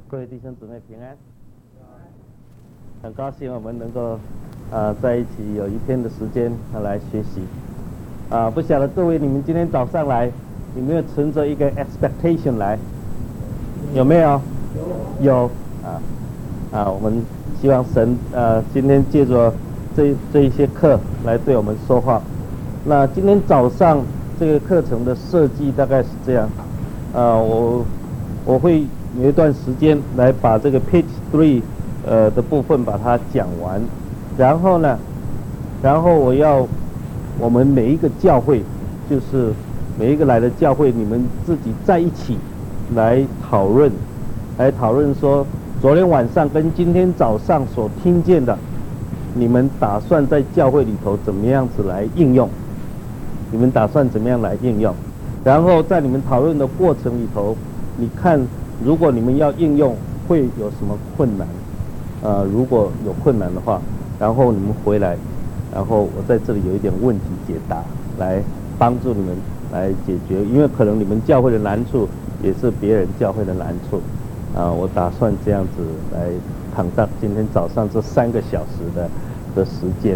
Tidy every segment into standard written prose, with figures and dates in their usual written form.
各位弟兄姊妹平安，很高兴我们能够在一起有一天的时间来学习。不晓得各位你们今天早上来有没有存着一个 expectation 来？有没有？有我们希望神今天借着这一些课来对我们说话。那今天早上这个课程的设计大概是这样，我会有一段时间来把这个 page 3的部分把它讲完，然后我们每一个教会，就是每一个来的教会，你们自己在一起来讨论说昨天晚上跟今天早上所听见的，你们打算在教会里头怎么样子来应用？你们打算怎么样来应用？然后在你们讨论的过程里头，你看如果你们要应用会有什么困难？如果有困难的话，然后你们回来，然后我在这里有一点问题解答，来帮助你们来解决，因为可能你们教会的难处也是别人教会的难处。我打算这样子来躺到今天早上这3个小时的时间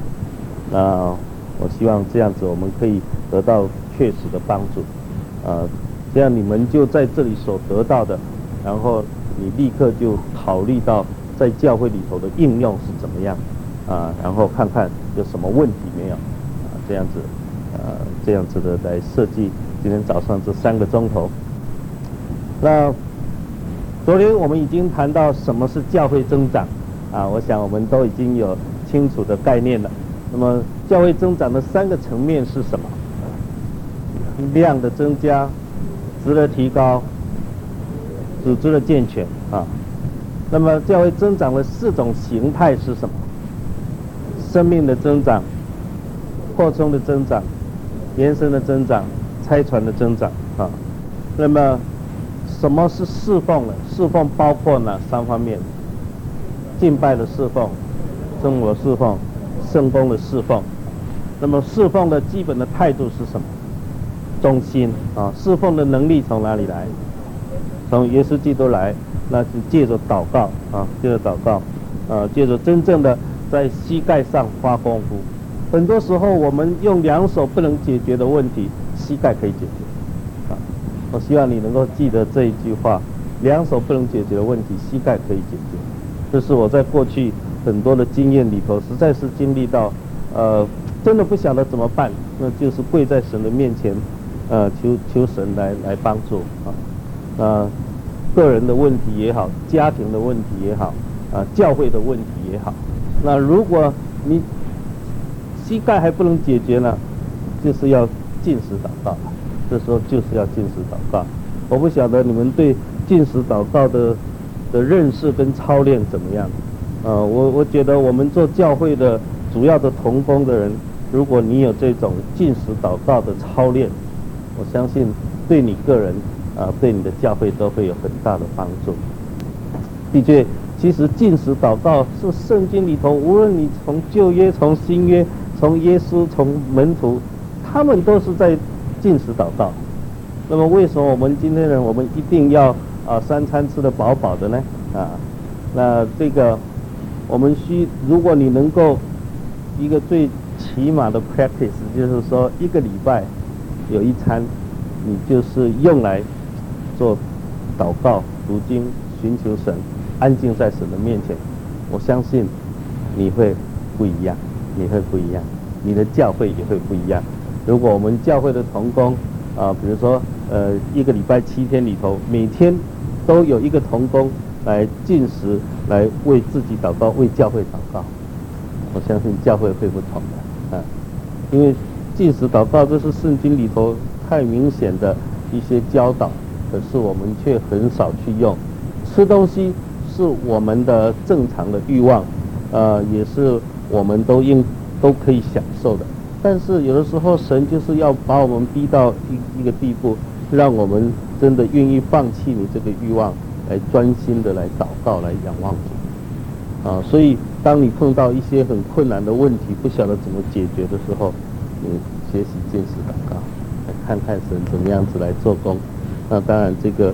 我希望这样子我们可以得到确实的帮助，这样你们就在这里所得到的，然后你立刻就考虑到在教会里头的应用是怎么样，然后看看有什么问题没有，这样子的来设计今天早上这3个钟头。那昨天我们已经谈到什么是教会增长，我想我们都已经有清楚的概念了。那么教会增长的3个层面是什么？量的增加、质的提高、组织的健全那么教会增长的4种形态是什么？生命的增长、扩充的增长、延伸的增长、差传的增长那么什么是侍奉呢？侍奉包括哪3方面？敬拜的侍奉、生活侍奉、圣工的侍奉。那么侍奉的基本的态度是什么？忠心侍奉的能力从哪里来？从耶稣基督来，那是借着祷告借着真正的在膝盖上花功夫。很多时候我们用2手不能解决的问题，膝盖可以解决我希望你能够记得这一句话：2手不能解决的问题，膝盖可以解决。这是我在过去很多的经验里头，实在是经历到，真的不晓得怎么办，那就是跪在神的面前，求神来帮助个人的问题也好，家庭的问题也好，教会的问题也好。那如果你膝盖还不能解决呢，就是要禁食祷告。这时候就是要禁食祷告。我不晓得你们对禁食祷告的认识跟操练怎么样？我觉得我们做教会的主要的同工的人，如果你有这种禁食祷告的操练，我相信对你个人对你的教会都会有很大的帮助。的确，其实禁食祷告是圣经里头，无论你从旧约、从新约、从耶稣、从门徒，他们都是在禁食祷告。那么为什么我们今天人我们一定要3餐吃得饱饱的呢？那这个我们如果你能够一个最起码的 practice， 就是说1个礼拜有1餐，你就是用来做祷告、读经、寻求神，安静在神的面前。我相信你会不一样，你的教会也会不一样。如果我们教会的同工比如说1个礼拜7天里头，每天都有一个同工来禁食，来为自己祷告，为教会祷告，我相信教会会不同的因为禁食祷告这是圣经里头太明显的一些教导，可是我们却很少去用。吃东西是我们的正常的欲望，也是我们都可以享受的。但是有的时候神就是要把我们逼到一个地步，让我们真的愿意放弃你这个欲望，来专心的来祷告，来仰望主所以当你碰到一些很困难的问题，不晓得怎么解决的时候，你学习禁食祷告，来看看神怎么样子来做工。那当然这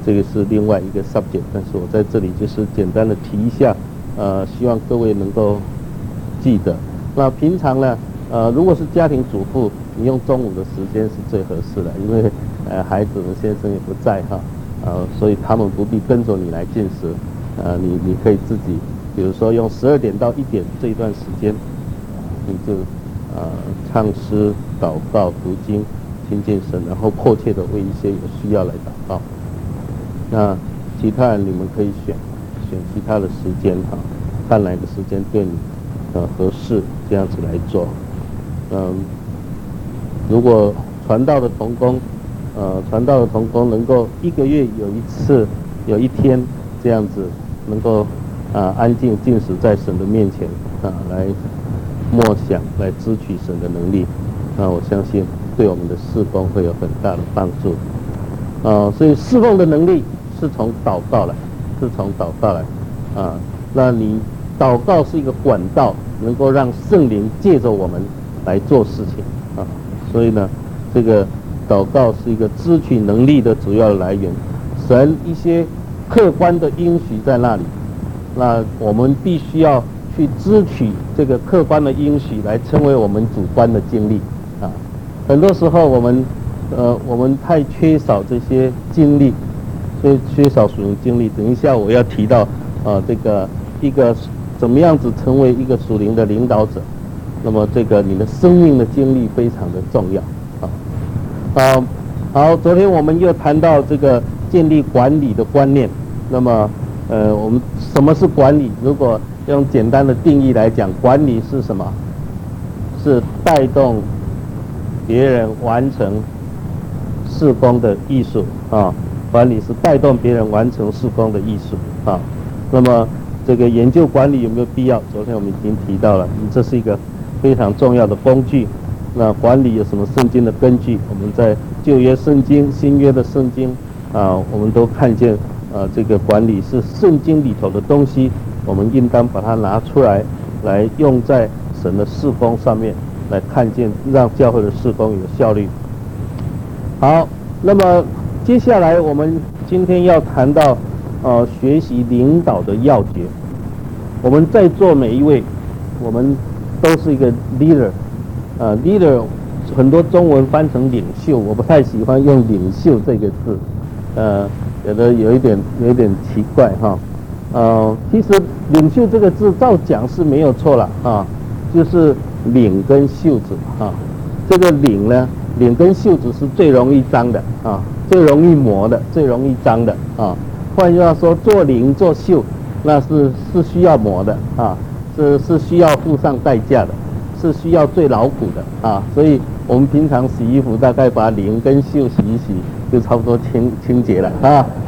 这个是另外一个 subject， 但是我在这里就是简单的提一下，希望各位能够记得。那平常呢，如果是家庭主妇，你用中午的时间是最合适的，因为孩子的先生也不在哈，所以他们不必跟着你来进食，你可以自己，比如说用12点到1点这一段时间，你就唱诗、祷告、读经、亲近神，然后迫切的为一些有需要来祷告。那其他人你们可以选其他的时间哈，看哪个时间对你合适，这样子来做。如果传道的同工能够1个月有一次，有一天这样子能够安静进食在神的面前来默想，来支取神的能力，那我相信对我们的事工会有很大的帮助。所以侍奉的能力是从祷告来，那你祷告是一个管道，能够让圣灵借着我们来做事情所以呢，这个祷告是一个支取能力的主要来源。神一些客观的应许在那里，那我们必须要去支取这个客观的应许，来成为我们主观的经历很多时候我们太缺少这些经历，所以缺少属灵经历。等一下我要提到这个一个怎么样子成为一个属灵的领导者，那么这个你的生命的经历非常的重要好，昨天我们又谈到这个建立管理的观念。那么我们什么是管理？如果用简单的定义来讲，管理是什么？是带动别人完成事工的艺术管理是带动别人完成事工的艺术那么这个研究管理有没有必要？昨天我们已经提到了，这是一个非常重要的工具。那管理有什么圣经的根据？我们在旧约圣经、新约的圣经我们都看见这个管理是圣经里头的东西，我们应当把它拿出来，来用在神的事工上面，来看见让教会的事工有效率。好，那么接下来我们今天要谈到学习领导的要诀。我们在座每一位，我们都是一个 leader，leader 很多中文翻成领袖，我不太喜欢用领袖这个字，有的有一点奇怪其实领袖这个字照讲是没有错了就是领跟袖子这个领呢，领跟袖子是最容易脏的最容易磨的，最容易脏的换句话说，做领做袖那是需要磨的是需要付上代价的，是需要最劳苦的所以我们平常洗衣服大概把领跟袖洗一洗就差不多清洁了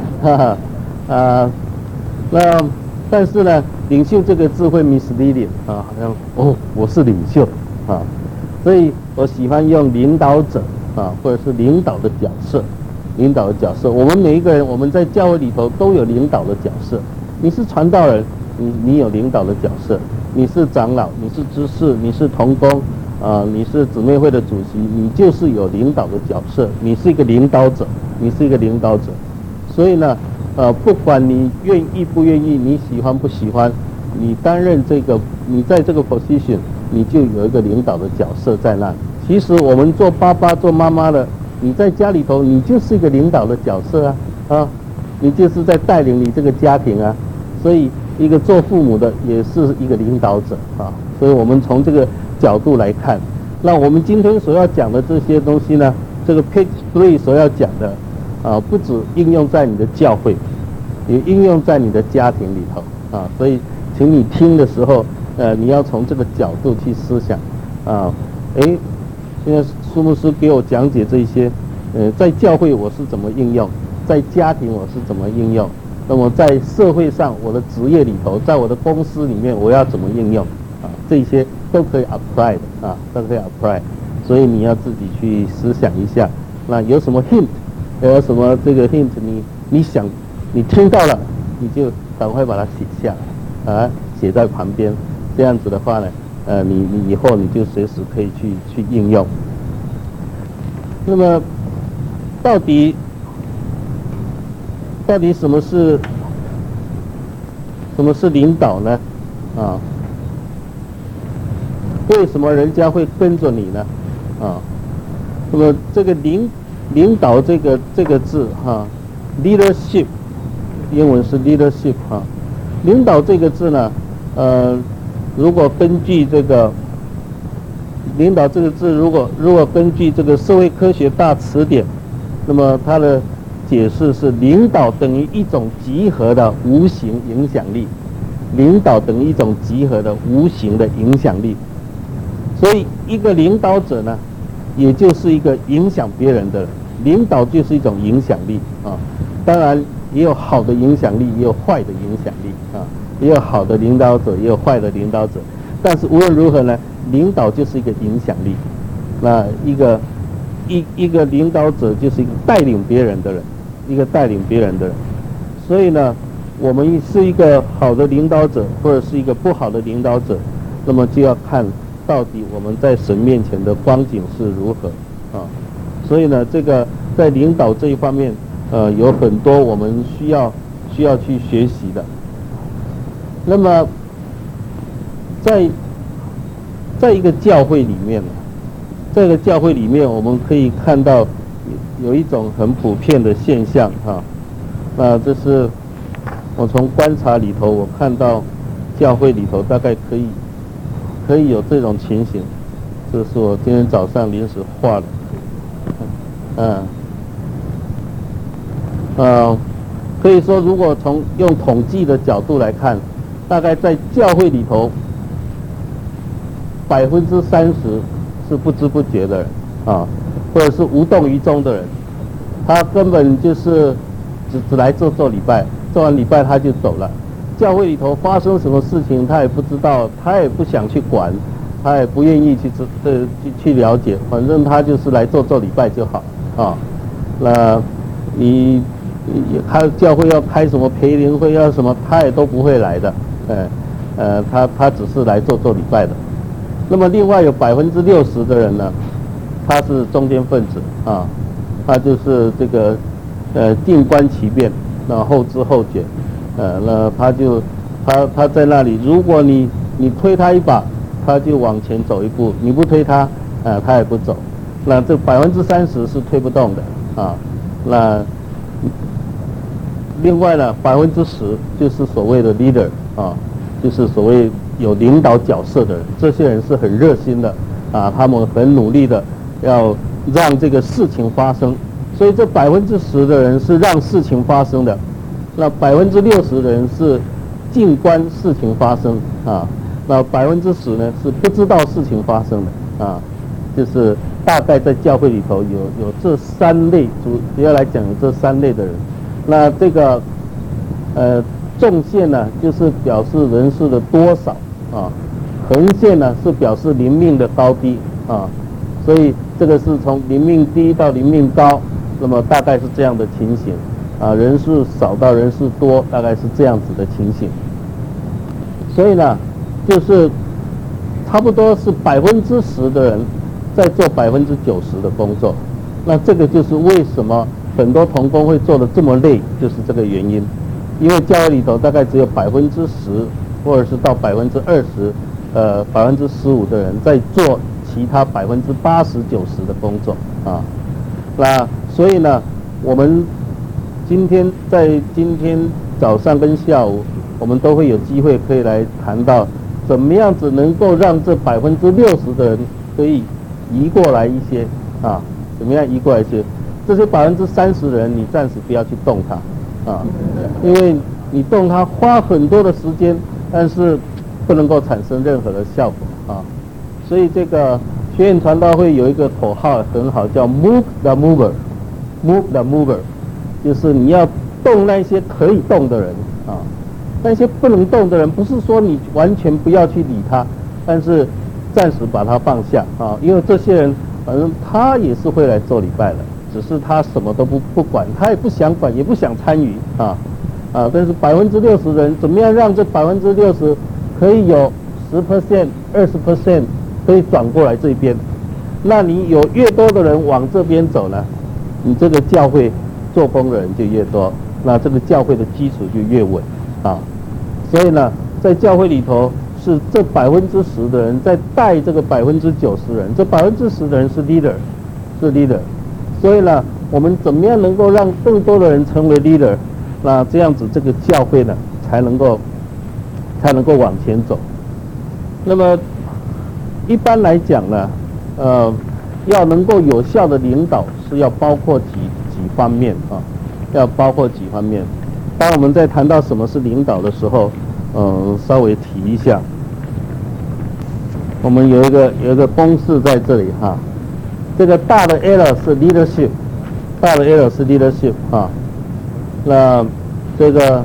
那但是呢，领袖这个字会 misleading 好像我是领袖所以我喜欢用领导者或者是领导的角色。我们每一个人，我们在教会里头都有领导的角色。你是传道人，你有领导的角色；你是长老，你是执事，你是同工你是姊妹会的主席，你就是有领导的角色。你是一个领导者，所以呢，不管你愿意不愿意，你喜欢不喜欢，你担任你在这个 position， 你就有一个领导的角色在那里。其实我们做爸爸做妈妈的，你在家里头，你就是一个领导的角色你就是在带领你这个家庭所以一个做父母的也是一个领导者所以我们从这个角度来看，那我们今天所要讲的这些东西呢，这个 Page 3所要讲的不只应用在你的教会，也应用在你的家庭里头所以请你听的时候你要从这个角度去思想现在苏牧师给我讲解这些在教会我是怎么应用，在家庭我是怎么应用，那么在社会上我的职业里头，在我的公司里面我要怎么应用这些都可以 apply 的都可以 apply， 所以你要自己去思想一下，那有什么 hint， 有什么这个 hint， 你想你听到了，你就赶快把它写下来写在旁边，这样子的话呢你以后你就随时可以去应用。那么到底到底什么是领导呢？啊，为什么人家会跟着你呢？啊，那么这个领导这个字哈，leadership， 英文是 leadership 哈，领导这个字呢，如果根据这个领导这个字，如果根据这个社会科学大词典，那么它的解释是领导等于一种集合的无形影响力，领导等于一种集合的无形的影响力，所以一个领导者呢，也就是一个影响别人的人，领导就是一种影响力啊，当然也有好的影响力，也有坏的影响力啊，也有好的领导者，也有坏的领导者，但是无论如何呢，领导就是一个影响力，那一个领导者就是一个带领别人的人，一个带领别人的人，所以呢，我们是一个好的领导者，或者是一个不好的领导者，那么就要看到底我们在神面前的光景是如何啊。所以呢，这个在领导这一方面，有很多我们需要去学习的。那么，在一个教会里面呢，这个教会里面我们可以看到有一种很普遍的现象哈，那这是我从观察里头我看到教会里头大概可以有这种情形，这是我今天早上临时画的，可以说如果用统计的角度来看，大概在教会里头30%是不知不觉的人啊，或者是无动于衷的人，他根本就是只来做礼拜，做完礼拜他就走了。教会里头发生什么事情他也不知道，他也不想去管，他也不愿意去了解，反正他就是来做礼拜就好啊。那他教会要开什么培灵会要什么，他也都不会来的，他只是来做礼拜的。那么另外有60%的人呢，他是中间分子啊，他就是这个静观其变，那后知后觉，那他在那里，如果你推他一把，他就往前走一步；你不推他，他也不走。那这30%是推不动的啊。那另外呢，10%就是所谓的 leader 啊，就是所谓有领导角色的人，这些人是很热心的啊，他们很努力的要让这个事情发生，所以这10%的人是让事情发生的，那60%的人是静观事情发生啊，那10%呢是不知道事情发生的啊，就是大概在教会里头有这3类，主要来讲有这3类的人。那这个纵线呢就是表示人数的多少啊，横线呢是表示灵命的高低啊，所以这个是从灵命低到灵命高，那么大概是这样的情形啊，人数少到人数多，大概是这样子的情形。所以呢，就是差不多是10%的人在做90%的工作，那这个就是为什么很多同工会做得这么累，就是这个原因。因为教会里头大概只有10%或者是到20%、15%的人在做其他80%、90%的工作啊。那所以呢，我们今天早上跟下午，我们都会有机会可以来谈到怎么样子能够让这60%的人可以移过来一些啊，怎么样移过来一些？这些30%的人，你暂时不要去动它。啊，因为你动它花很多的时间，但是不能够产生任何的效果啊。所以这个学院传道会有一个口号很好，叫 Move the Mover，Move the Mover， 就是你要动那些可以动的人啊，那些不能动的人，不是说你完全不要去理他，但是暂时把他放下啊，因为这些人反正他也是会来做礼拜的。只是他什么都不管，他也不想管，也不想参与啊，但是60%的人怎么样让这60%可以有10%、20%可以转过来这边？那你有越多的人往这边走呢，你这个教会做工的人就越多那这个教会的基础就越稳啊。所以呢，在教会里头是这10%的人在带这个90%人，这10%的人是 leader。所以呢，我们怎么样能够让更多的人成为 leader？ 那这样子这个教会呢才能够往前走。那么一般来讲呢，要能够有效的领导是要包括几方面啊，要包括几方面。当我们在谈到什么是领导的时候，稍微提一下。我们有一个公式在这里哈，这个大的 L 是 leadership， 大的 L 是 leadership 啊。那这个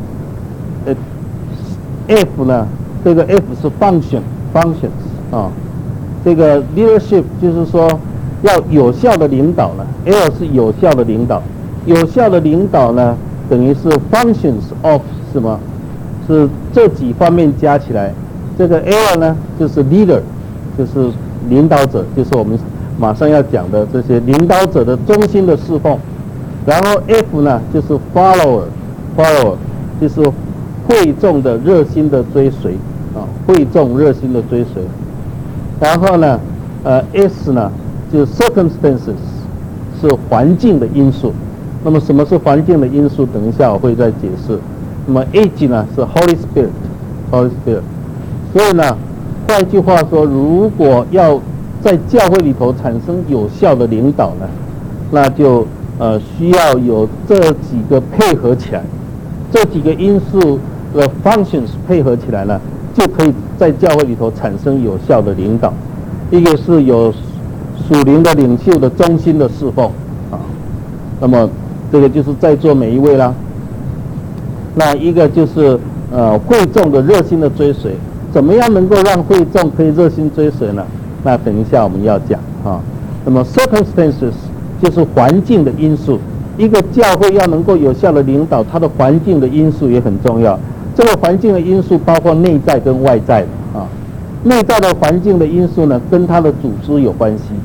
F 呢，这个 F 是 functions 啊。这个 leadership 就是说要有效的领导呢 ，L 是有效的领导，有效的领导呢等于是 functions of 什么？是这几方面加起来。这个 L 呢就是 leader， 就是领导者，就是我们马上要讲的这些领导者的忠心的侍奉。然后 F 呢就是 follower 就是会众的热心的追随啊，会众热心的追随。然后呢S 呢就是 circumstances， 是环境的因素。那么什么是环境的因素？等一下我会再解释。那么 H 呢是 Holy Spirit。所以呢，换句话说，如果要在教会里头产生有效的领导呢，那就需要有这几个配合起来，这几个因素的 functions 配合起来呢，就可以在教会里头产生有效的领导。一个是有属灵的领袖的忠心的侍奉啊，那么这个就是在座每一位啦。那一个就是会众的热心的追随。怎么样能够让会众可以热心追随呢？那等一下我们要讲啊。那么 circumstances 就是环境的因素，一个教会要能够有效的领导，它的环境的因素也很重要。这个环境的因素包括内在跟外在的啊。内在的环境的因素呢，跟它的组织有关系，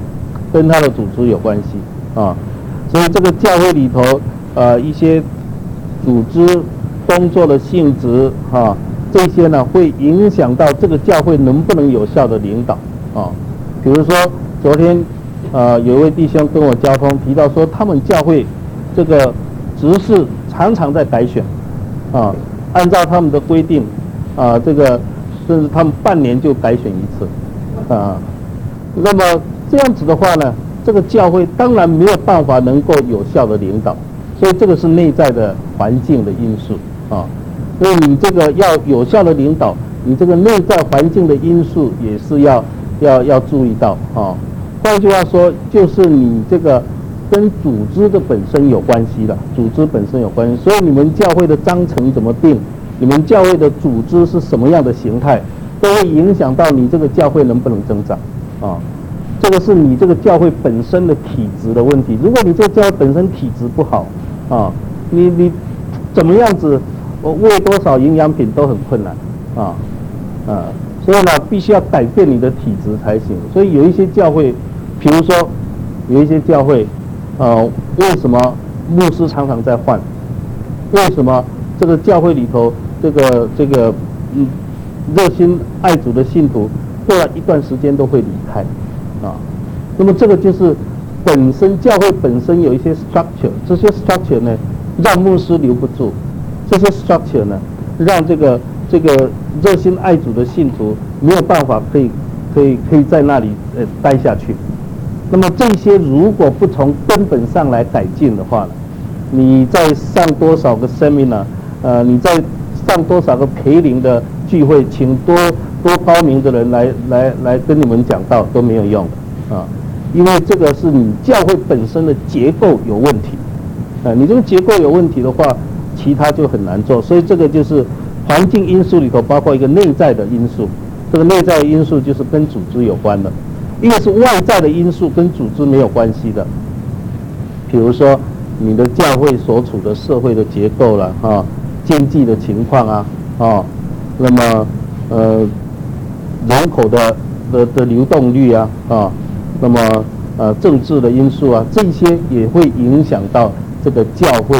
啊。所以这个教会里头一些组织工作的性质啊。这些呢会影响到这个教会能不能有效的领导啊。比如说昨天有一位弟兄跟我交通提到说，他们教会这个执事常常在改选啊，按照他们的规定这个甚至他们半年就改选一次啊。那么这样子的话呢，这个教会当然没有办法能够有效的领导，所以这个是内在的环境的因素啊。所以你这个要有效的领导，你这个内在环境的因素也是要注意到啊。换句话说，就是你这个跟组织的本身有关系了，所以你们教会的章程怎么定，你们教会的组织是什么样的形态，都会影响到你这个教会能不能增长啊。这个是你这个教会本身的体质的问题。如果你这个教会本身体质不好啊，你怎么样子？喂多少营养品都很困难所以呢，必须要改变你的体质才行。所以有一些教会，比如说有一些教会，为什么牧师常常在换？为什么这个教会里头这个热心爱主的信徒过了一段时间都会离开啊？那么这个就是本身教会本身有一些 structure， 这些 structure 呢让牧师留不住。这些 structure 呢，让这个热心爱主的信徒没有办法可以在那里待下去。那么这些如果不从根本上来改进的话，你再上多少个 seminar， 你再上多少个培灵的聚会，请多高明的人来跟你们讲道都没有用啊，因为这个是你教会本身的结构有问题你这个结构有问题的话，其他就很难做。所以这个就是环境因素里头包括一个内在的因素，这个内在的因素就是跟组织有关的，一个是外在的因素跟组织没有关系的，比如说你的教会所处的社会的结构了经济的情况那么人口的流动率那么政治的因素这些也会影响到这个教会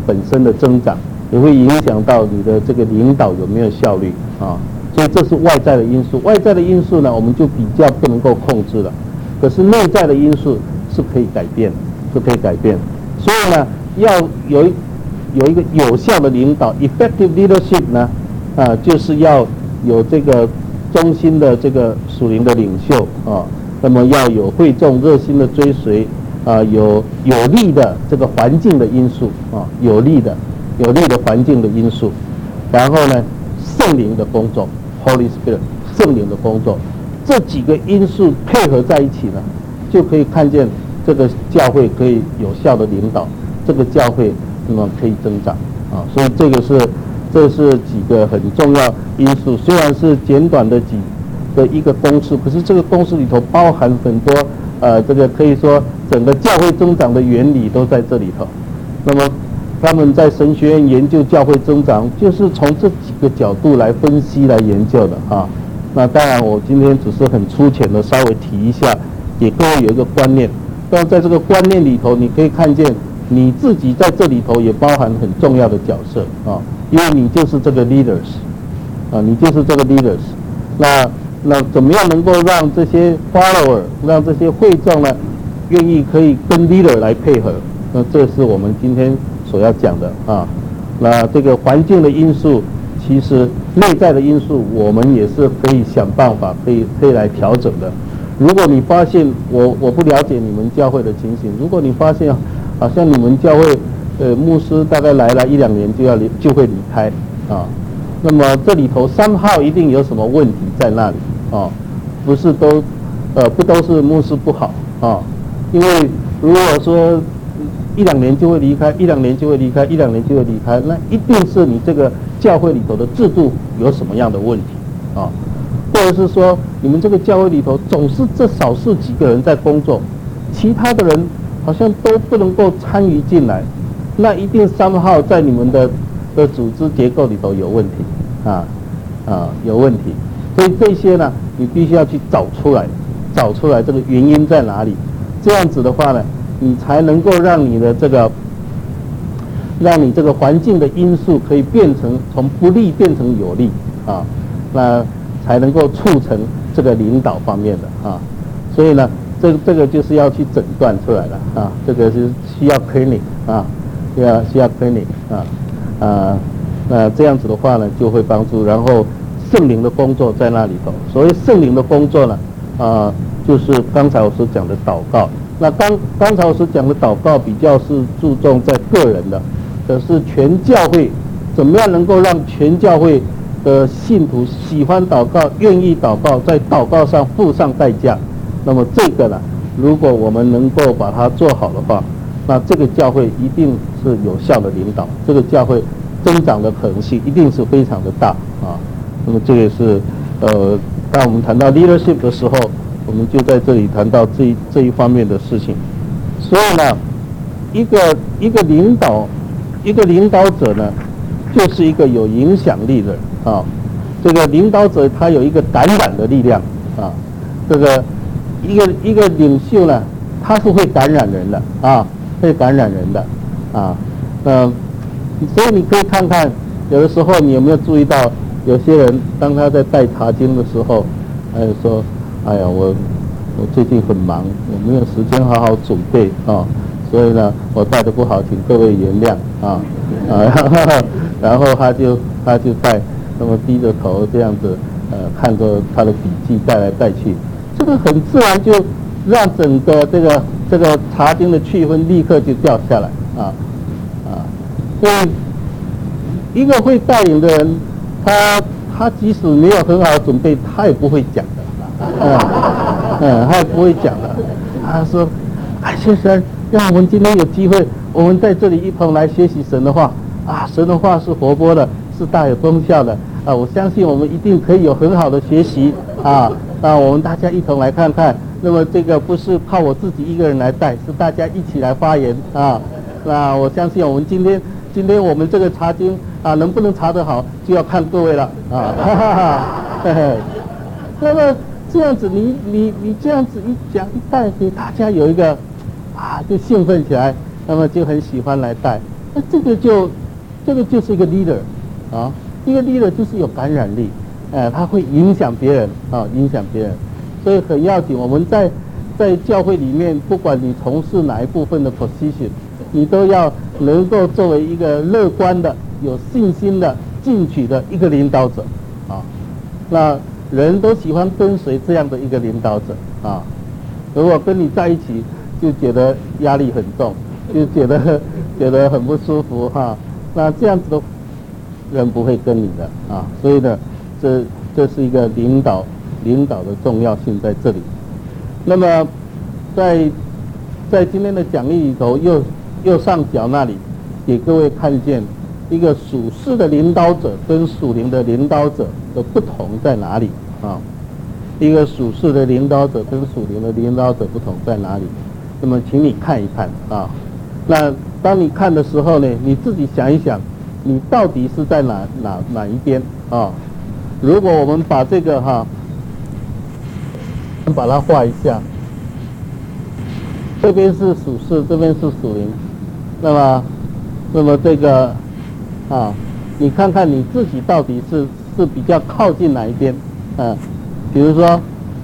本身的增长，也会影响到你的这个领导有没有效率啊。所以这是外在的因素，外在的因素呢，我们就比较不能够控制了。可是内在的因素是可以改变的，是可以改变。所以呢，要有一个有效的领导 ，effective leadership 呢，就是要有这个忠心的这个属灵的领袖啊，那么要有会众热心的追随啊，有利的这个环境的因素啊，有利的环境的因素，然后呢，圣灵的工作 ，Holy Spirit， 圣灵的工作，这几个因素配合在一起呢，就可以看见这个教会可以有效的领导，这个教会那么可以增长啊，所以这是几个很重要因素，虽然是简短的一个公式，可是这个公式里头包含很多这个可以说整个教会增长的原理都在这里头。那么他们在神学院研究教会增长，就是从这几个角度来分析来研究的啊。那当然，我今天只是很粗浅的稍微提一下，给各位有一个观念。但在这个观念里头，你可以看见你自己在这里头也包含很重要的角色啊，因为你就是这个 leaders 啊，你就是这个 leaders。那怎么样能够让这些 follower， 让这些会众呢，愿意可以跟 leader 来配合？那这是我们今天所要讲的啊。那这个环境的因素，其实内在的因素，我们也是可以想办法，可以来调整的。如果你发现我不了解你们教会的情形，如果你发现好像你们教会牧师大概来了1-2年就会离开啊，那么这里头somehow一定有什么问题在那里啊，不都是牧师不好啊，因为如果说1-2年就会离开，1-2年就会离开，1-2年就会离开，那一定是你这个教会里头的制度有什么样的问题啊，或者是说你们这个教会里头总是这少数几个人在工作，其他的人好像都不能够参与进来，那一定somehow在你们的组织结构里头有问题有问题，所以这些呢，你必须要去找出来这个原因在哪里，这样子的话呢，你才能够让你这个环境的因素可以变成从不利变成有利啊，那才能够促成这个领导方面的啊，所以呢，这个就是要去诊断出来了啊，这个是需要 clinic 啊，需要 clinic 那这样子的话呢，就会帮助，然后圣灵的工作在那里头。所谓圣灵的工作呢，就是刚才我所讲的祷告。那刚才我所讲的祷告比较是注重在个人的，可是全教会怎么样能够让全教会的信徒喜欢祷告、愿意祷告，在祷告上付上代价？那么这个呢，如果我们能够把它做好的话，那这个教会一定是有效的领导，这个教会增长的可能性一定是非常的大啊。那么这也是当我们谈到 leadership 的时候，我们就在这里谈到这一方面的事情。所以呢，一个领导者呢，就是一个有影响力的啊。这个领导者他有一个感染的力量啊。这个一个领袖呢，他是会感染人的啊，会感染人的啊。所以你可以看看，有的时候你有没有注意到，有些人当他在带查经的时候，说，哎呀，我最近很忙，我没有时间好好准备啊，所以呢，我带的不好，请各位原谅啊。然后他就带，那么低着头这样子，看着他的笔记带来带去，这个很自然就让整个这个查经的气氛立刻就掉下来啊。所以一个会带领的人，他即使没有很好的准备，他也不会讲的，他也不会讲的。他说：“哎，先生，让我们今天有机会，我们在这里一同来学习神的话啊，神的话是活泼的，是大有功效的啊！我相信我们一定可以有很好的学习啊！我们大家一同来看看。那么这个不是靠我自己一个人来带，是大家一起来发言啊！那我相信我们今天我们这个查经啊，能不能查得好，就要看各位了啊！那么这样子，你这样子一讲一带，给大家有一个就兴奋起来，那么就很喜欢来带。 那这个就是一个 leader 啊，一个 leader 就是有感染力，他会影响别人啊，影响别人，所以很要紧。我们在教会里面，不管你从事哪一部分的 position， 你都要能够作为一个乐观的、有信心的、进取的一个领导者啊。那人都喜欢跟随这样的一个领导者啊。如果跟你在一起，就觉得压力很重，就觉得很不舒服哈。那这样子的人不会跟你的啊。所以呢，这是一个领导的重要性在这里。那么在今天的讲义里头，右上角那里给各位看见一个属世的领导者跟属灵的领导者的不同在哪里啊？一个属世的领导者跟属灵的领导者不同在哪里？那么请你看一看啊。那当你看的时候呢，你自己想一想，你到底是在哪一边啊？如果我们把这个把它画一下，这边是属世，这边是属灵，那么这个你看看你自己到底是比较靠近哪一边比如说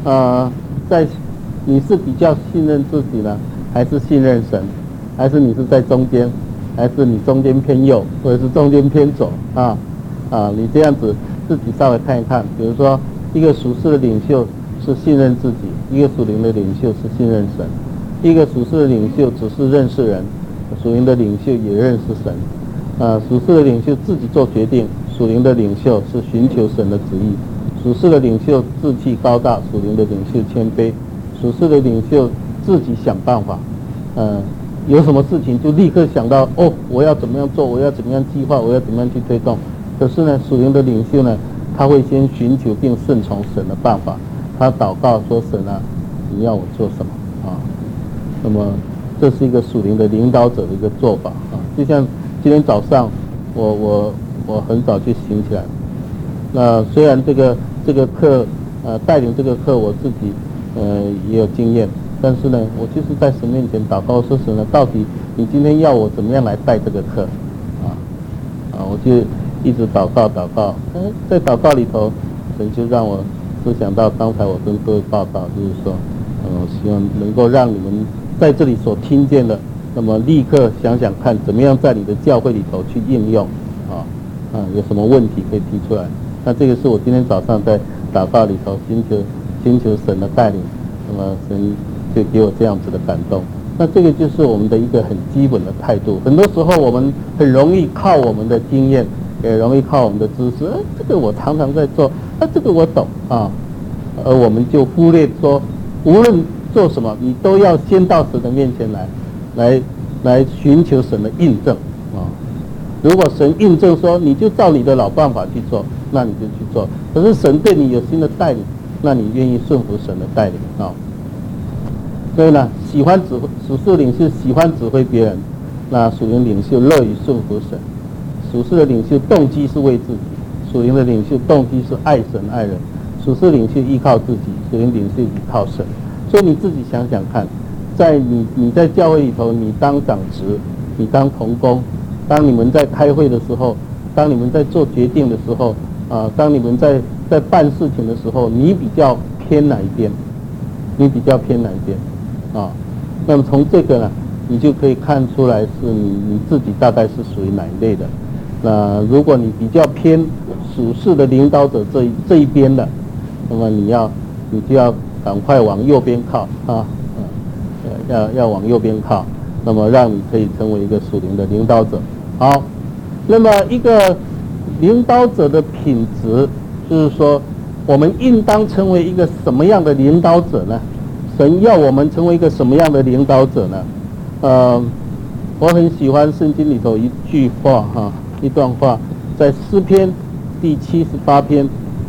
你是比较信任自己呢，还是信任神，还是你是在中间，还是你中间偏右，或者是中间偏左你这样子自己稍微看一看。比如说一个属世的领袖是信任自己，一个属灵的领袖是信任神，一个属世的领袖只是认识人，属灵的领袖也认识神属世的领袖自己做决定，属灵的领袖是寻求神的旨意。属世的领袖志气高大，属灵的领袖谦卑。属世的领袖自己想办法有什么事情就立刻想到我要怎么样做，我要怎么样计划，我要怎么样去推动。可是呢，属灵的领袖呢，他会先寻求并顺从神的办法，他祷告说：神啊，你要我做什么那么这是一个属灵的领导者的一个做法就像今天早上我很早就醒起来。那虽然这个课带领这个课我自己也有经验，但是呢，我就是在神面前祷告说：神呢，到底你今天要我怎么样来带这个课我就一直祷告在祷告里头，神就让我思想到刚才我跟各位报告，就是说希望能够让你们在这里所听见的，那么立刻想想看怎么样在你的教会里头去应用有什么问题可以提出来。那这个是我今天早上在祷告里头寻求神的带领，那么神就给我这样子的感动。那这个就是我们的一个很基本的态度。很多时候我们很容易靠我们的经验，也容易靠我们的知识，这个我常常在做，这个我懂而我们就忽略说，无论做什么，你都要先到神的面前来寻求神的印证如果神印证说你就照你的老办法去做，那你就去做。可是神对你有新的带领，那你愿意顺服神的带领所以呢，属世领袖喜欢指挥别人，那属灵领袖乐于顺服神。属世的领袖动机是为自己，属灵的领袖动机是爱神爱人。属世领袖依靠自己，属灵领袖依靠神。所以你自己想想看，在你在教会里头，你当长职，你当同工，当你们在开会的时候，当你们在做决定的时候当你们在办事情的时候，你比较偏哪一边？你比较偏哪一边那么从这个呢，你就可以看出来是你自己大概是属于哪一类的。那如果你比较偏属世的领导者这一边的，那么你就要赶快往右边靠要往右边靠，那么让你可以成为一个属灵的领导者。好，那么一个领导者的品质，就是说我们应当成为一个什么样的领导者呢？神要我们成为一个什么样的领导者呢？我很喜欢圣经里头一句话一段话，在诗篇第78篇，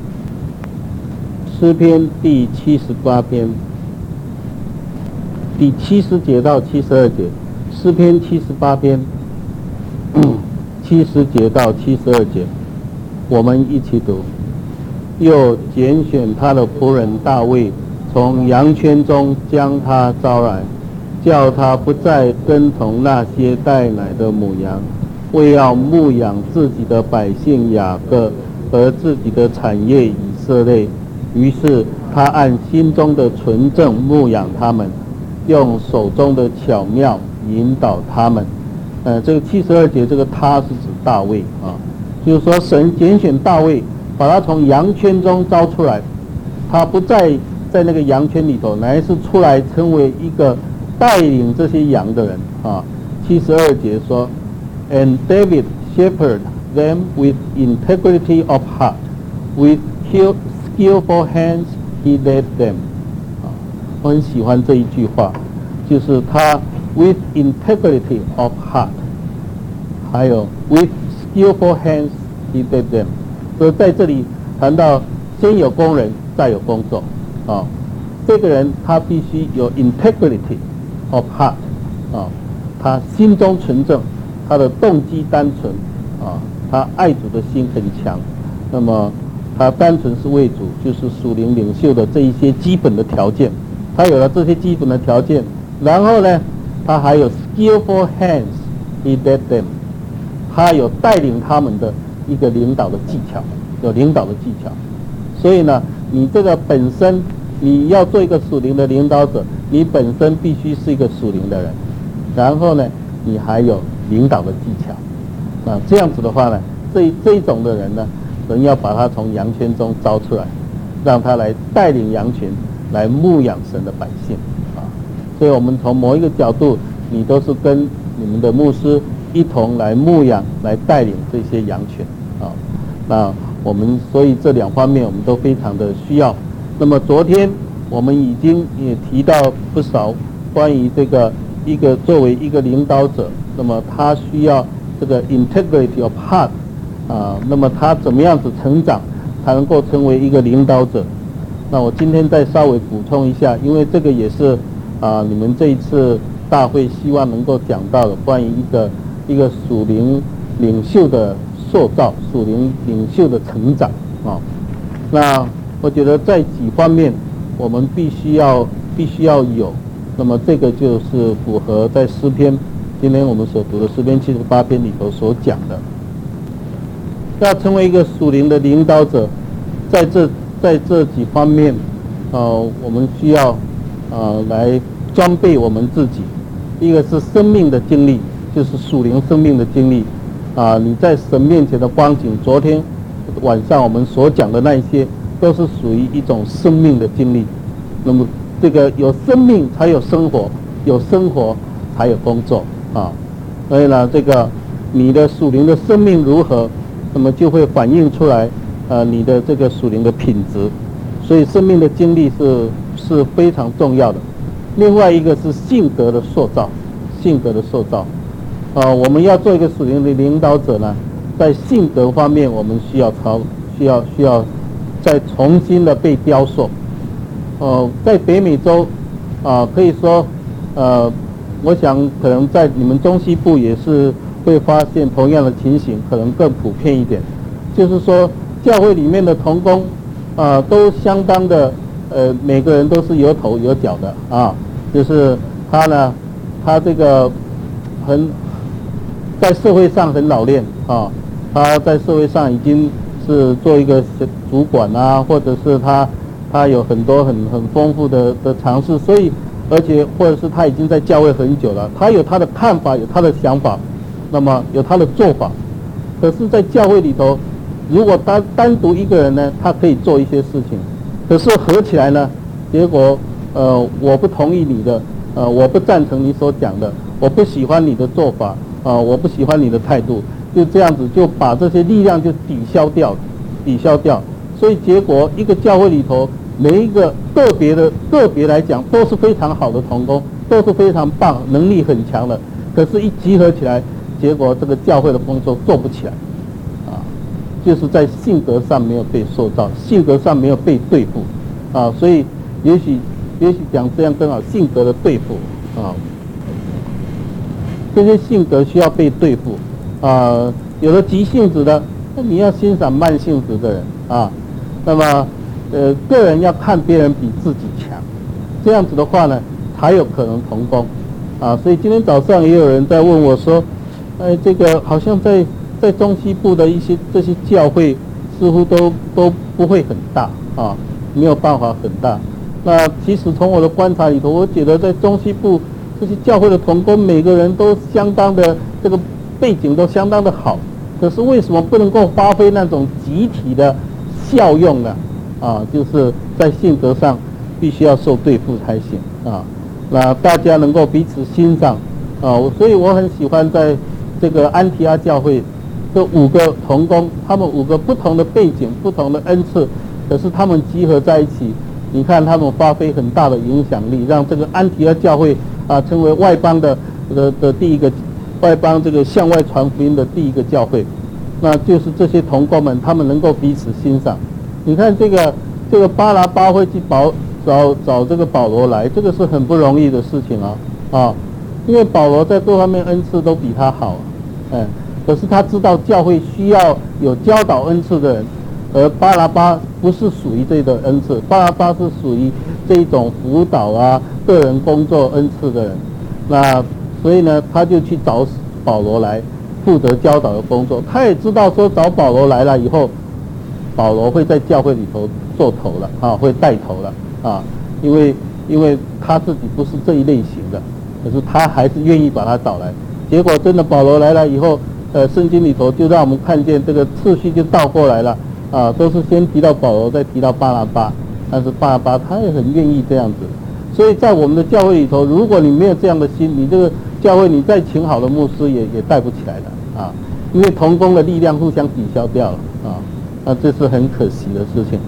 诗篇第78篇第70节到72节，诗篇78篇70节到72节，我们一起读。又拣选他的仆人大卫，从羊圈中将他招来，叫他不再跟从那些带奶的母羊， 为要牧养自己的百姓雅各和自己的产业以色列。于是他按心中的纯正牧养他们，用手中的巧妙引导他们。这个72节，这个他是指大卫啊，就是说神拣选大卫，把他从羊圈中招出来，他不再在那个羊圈里头，乃是出来成为一个带领这些羊的人啊。72节说 ，And David shepherded them with integrity of heart, with skillful hands he led them。我很喜欢这一句话，就是他 with integrity of heart， 还有 with skillful hands he led them。所以在这里谈到先有工人，再有工作啊。这个人他必须有 integrity of heart 啊，他心中纯正，他的动机单纯啊，他爱主的心很强。那么他单纯是为主，就是属灵领袖的这一些基本的条件。他有了这些基本的条件，然后呢，他还有 skillful hands he led them， 他有带领他们的一个领导的技巧，有领导的技巧。所以呢，你这个本身你要做一个属灵的领导者，你本身必须是一个属灵的人，然后呢，你还有领导的技巧。啊，这样子的话呢，这一种的人呢，人要把他从羊圈中招出来，让他来带领羊群，来牧养神的百姓啊。所以我们从某一个角度，你都是跟你们的牧师一同来牧养、来带领这些羊群啊。那我们所以这两方面我们都非常的需要。那么昨天我们已经也提到不少关于这个一个作为一个领导者，那么他需要这个 integrity of heart。那么他怎么样子成长才能够成为一个领导者？那我今天再稍微补充一下，因为这个也是你们这一次大会希望能够讲到的关于一个属灵领袖的塑造、属灵领袖的成长啊。那我觉得在几方面我们必须要有，那么这个就是符合在诗篇今天我们所读的诗篇78篇里头所讲的。要成为一个属灵的领导者，在这几方面，我们需要来装备我们自己。一个是生命的经历，就是属灵生命的经历。你在神面前的光景，昨天晚上我们所讲的那一些，都是属于一种生命的经历。那么这个有生命才有生活，有生活才有工作啊。所以呢，这个你的属灵的生命如何？那么就会反映出来，你的这个属灵的品质，所以生命的经历是非常重要的。另外一个是性格的塑造，我们要做一个属灵的领导者呢，在性格方面我们需要再重新的被雕塑。在北美洲，可以说，我想可能在你们中西部也是会发现同样的情形，可能更普遍一点，就是说教会里面的同工都相当的每个人都是有头有脚的啊，就是他这个在社会上很老练啊，他在社会上已经是做一个主管啊，或者是他有很多很丰富的尝试，所以而且或者是他已经在教会很久了，他有他的看法，有他的想法。那么有他的做法，可是在教会里头，如果单独一个人呢，他可以做一些事情，可是合起来呢，结果我不同意你的，我不赞成你所讲的，我不喜欢你的做法，我不喜欢你的态度，就这样子就把这些力量就抵消掉，所以结果一个教会里头每一个个别来讲都是非常好的同工，都是非常棒，能力很强的，可是一集合起来，结果这个教会的工作做不起来，就是在性格上没有被塑造，性格上没有被对付，所以也许讲这样更好，性格的对付，这些性格需要被对付，有的急性子的，那你要欣赏慢性子的人那么个人要看别人比自己强，这样子的话呢，才有可能同工。所以今天早上也有人在问我说， 这个好像在中西部的一些这些教会似乎都不会很大啊，没有办法很大。那其实从我的观察里头，我觉得在中西部这些教会的同工，每个人都相当的这个背景都相当的好，可是为什么不能够发挥那种集体的效用呢？就是在性格上必须要受对付才行啊。那大家能够彼此欣赏所以我很喜欢在这个安提阿教会这5个同工，他们5个不同的背景、不同的恩赐，可是他们集合在一起，你看他们发挥很大的影响力，让这个安提阿教会成为外邦的第一个外邦这个向外传福音的第一个教会。那就是这些同工们，他们能够彼此欣赏。你看这个巴拿巴会去找这个保罗来，这个是很不容易的事情因为保罗在各方面恩赐都比他好可是他知道教会需要有教导恩赐的人，而巴拿巴不是属于这个恩赐，巴拿巴是属于这种辅导个人工作恩赐的人。那所以呢，他就去找保罗来负责教导的工作。他也知道说找保罗来了以后，保罗会在教会里头做头了会带头了因为他自己不是这一类型的，可是他还是愿意把他找来。结果真的保罗来了以后，圣经里头就让我们看见这个次序就倒过来了都是先提到保罗，再提到巴拿巴，但是巴拿巴他也很愿意这样子。所以在我们的教会里头，如果你没有这样的心，你这个教会你再请好的牧师也带不起来了因为同工的力量互相抵消掉了那这是很可惜的事情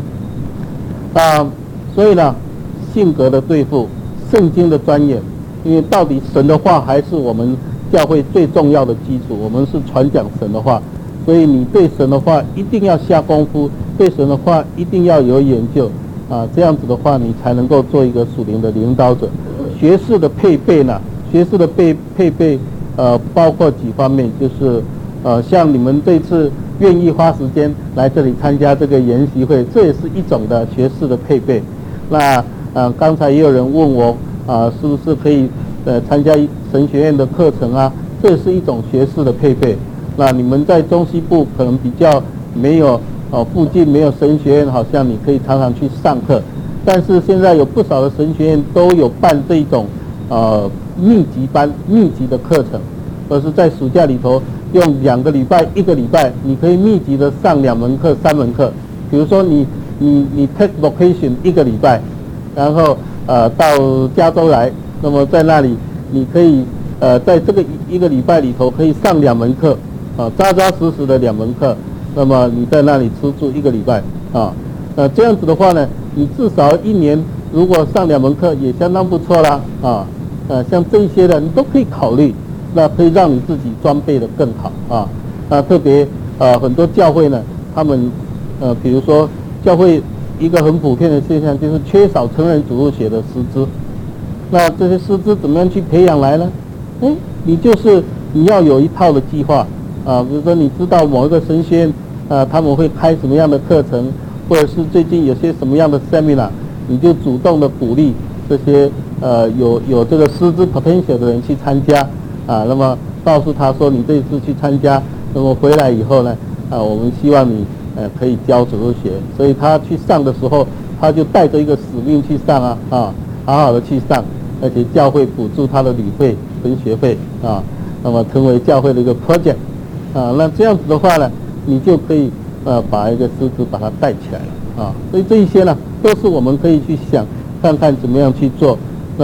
所以呢，性格的对付，圣经的钻研，因为到底神的话还是我们教会最重要的基础，我们是传讲神的话，所以你对神的话一定要下功夫，对神的话一定要有研究这样子的话你才能够做一个属灵的领导者。学士的配备呢，学士的配备包括几方面，就是像你们这次愿意花时间来这里参加这个研习会，这也是一种的学士的配备。那刚才也有人问我是不是可以参加神学院的课程这也是一种学士的配备。那你们在中西部可能比较没有附近没有神学院，好像你可以常常去上课，但是现在有不少的神学院都有办这种密集的课程，或是在暑假里头用2个礼拜、1个礼拜，你可以密集的上2门课、3门课。比如说你 take vacation 1个礼拜，然后到加州来，那么在那里你可以在这个1个礼拜里头可以上2门课扎扎实实的2门课，那么你在那里吃住1个礼拜这样子的话呢，你至少1年如果上2门课也相当不错啦像这些的你都可以考虑，那可以让你自己装备的更好特别很多教会呢，他们比如说教会一个很普遍的现象就是缺少成人主日学的师资，那这些师资怎么样去培养来呢？你要有一套的计划比如说你知道某一个神学院他们会开什么样的课程，或者是最近有些什么样的 seminar， 你就主动的鼓励这些有这个师资 potential 的人去参加那么告诉他说你这一次去参加，那么回来以后呢我们希望你可以教主日学，所以他去上的时候他就带着一个使命去上好好的去上，而且教会补助他的旅费跟学费那么成为教会的一个 project那这样子的话呢，你就可以把一个师资把它带起来了所以这一些呢都是我们可以去想看看怎么样去做。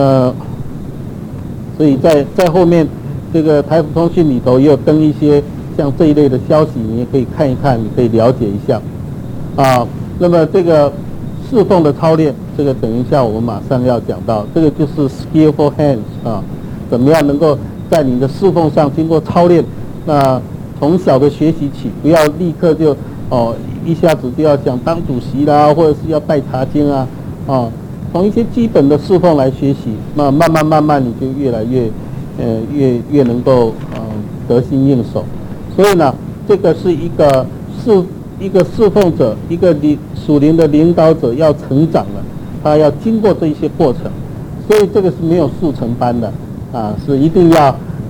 所以在后面这个台府通讯里头也有登一些像这一类的消息，你也可以看一看，你可以了解一下那么这个侍奉的操练，这个等一下我们马上要讲到，这个就是 skillful hands 怎么样能够在你的侍奉上经过操练，那从小的学习起，不要立刻就一下子就要想当主席啦，或者是要带查经从一些基本的侍奉来学习，那慢慢你就越来越能够得心应手。所以呢，这个是一个侍奉者，一个属灵的领导者要成长了，他要经过这一些过程，所以这个是没有速成班的是一定要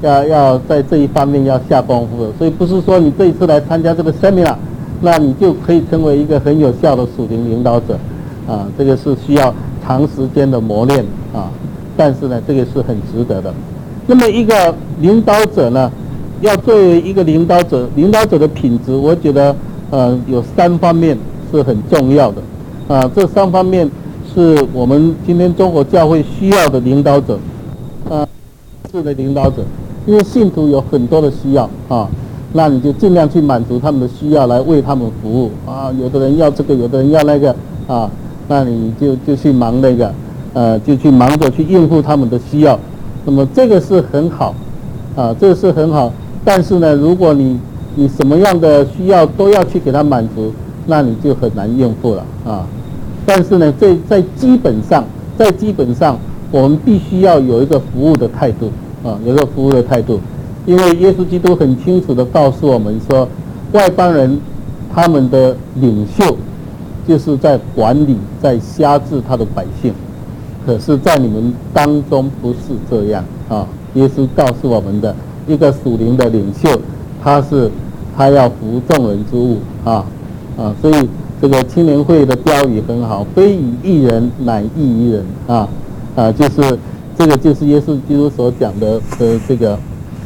要在这一方面要下功夫的。所以不是说你这一次来参加这个 seminar， 那你就可以成为一个很有效的属灵领导者啊，这个是需要长时间的磨练啊，但是呢，这个是很值得的。那么一个领导者呢，要作为一个领导者，领导者的品质，我觉得有3方面是很重要的啊，这3方面是我们今天中国教会需要的领导者是的领导者，因为信徒有很多的需要啊，那你就尽量去满足他们的需要，来为他们服务啊。有的人要这个，有的人要那个啊，那你就去忙那个，就去忙着去应付他们的需要。那么这个是很好啊，这个是很好。但是呢，如果你什么样的需要都要去给他满足，那你就很难应付了啊。但是呢，在基本上，我们必须要有一个服务的态度啊，有一个服务的态度。因为耶稣基督很清楚地告诉我们说，外邦人他们的领袖就是在管理，在辖制他的百姓，可是在你们当中不是这样啊。耶稣告诉我们的一个属灵的领袖，他要服众人之务啊，所以这个青年会的标语很好，非以义人，乃义于人啊，就是这个就是耶稣基督所讲的这个。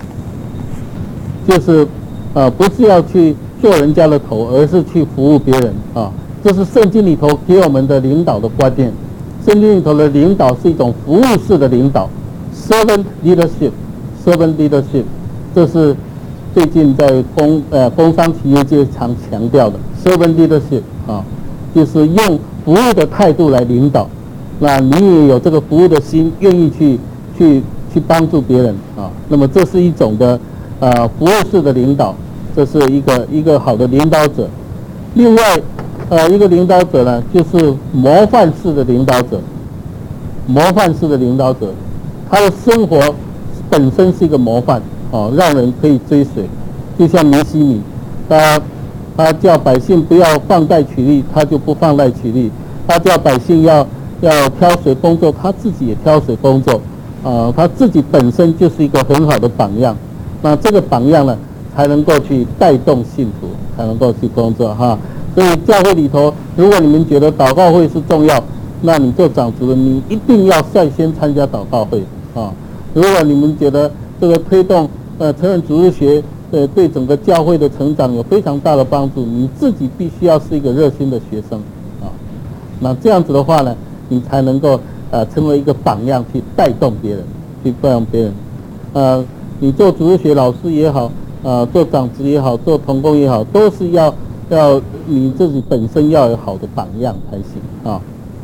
就是不是要去做人家的头，而是去服务别人啊。这是圣经里头给我们的领导的观念。圣经里头的领导是一种服务式的领导 ，servant leadership，servant leadership， 这是最近在工商企业界常强调的 servant leadership 啊，就是用服务的态度来领导。那你也有这个服务的心，愿意去帮助别人啊。那么这是一种的。服务式的领导，这是一个好的领导者。另外，一个领导者呢，就是模范式的领导者。模范式的领导者，他的生活本身是一个模范，让人可以追随。就像尼希米，他叫百姓不要放贷取利，他就不放贷取利；他叫百姓要挑水工作，他自己也挑水工作。他自己本身就是一个很好的榜样。那这个榜样呢，才能够去带动信徒，才能够去工作哈。所以教会里头，如果你们觉得祷告会是重要，那你做长子的，你一定要率先参加祷告会啊。如果你们觉得这个推动成人主日学对整个教会的成长有非常大的帮助，你自己必须要是一个热心的学生啊。那这样子的话呢，你才能够成为一个榜样，去带动别人，去带动别人。你做主日学老师也好，做长子也好，做同工也好，都是要你自己本身要有好的榜样才行啊。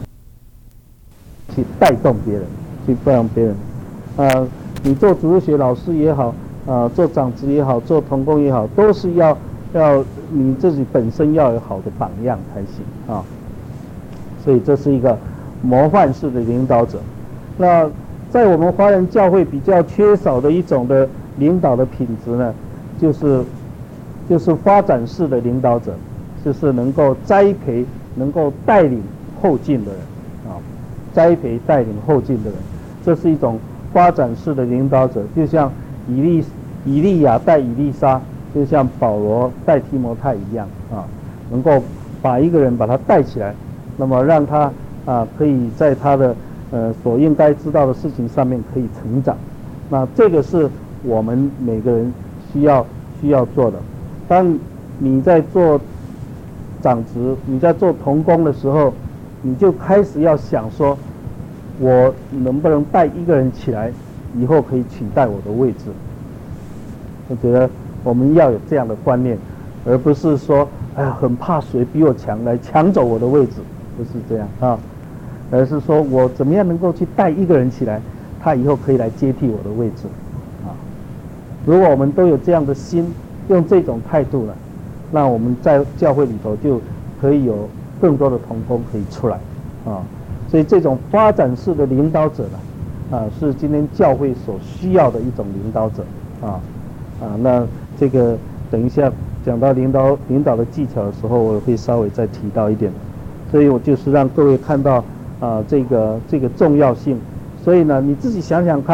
去带动别人，去带动别人。你做主日学老师也好，做长子也好，做同工也好，都是要你自己本身要有好的榜样才行啊。所以这是一个模范式的领导者。那在我们华人教会比较缺少的一种的领导的品质呢，就是发展式的领导者，就是能够栽培、能够带领后进的人啊，栽培带领后进的人，这是一种发展式的领导者。就像以利亚带以利沙，就像保罗带提摩太一样啊，能够把一个人把他带起来，那么让他可以在他的所应该知道的事情上面可以成长。那这个是我们每个人需要做的。当你在做长职，你在做同工的时候，你就开始要想说，我能不能带一个人起来，以后可以取代我的位置。我觉得我们要有这样的观念，而不是说哎呀很怕谁比我强来抢走我的位置，不是这样啊。而是说我怎么样能够去带一个人起来，他以后可以来接替我的位置啊。如果我们都有这样的心，用这种态度了，那我们在教会里头就可以有更多的同工可以出来啊。所以这种发展式的领导者呢，是今天教会所需要的一种领导者那这个等一下讲到领导的技巧的时候，我会稍微再提到一点。所以我就是让各位看到这个重要性。所以呢，你自己想想看，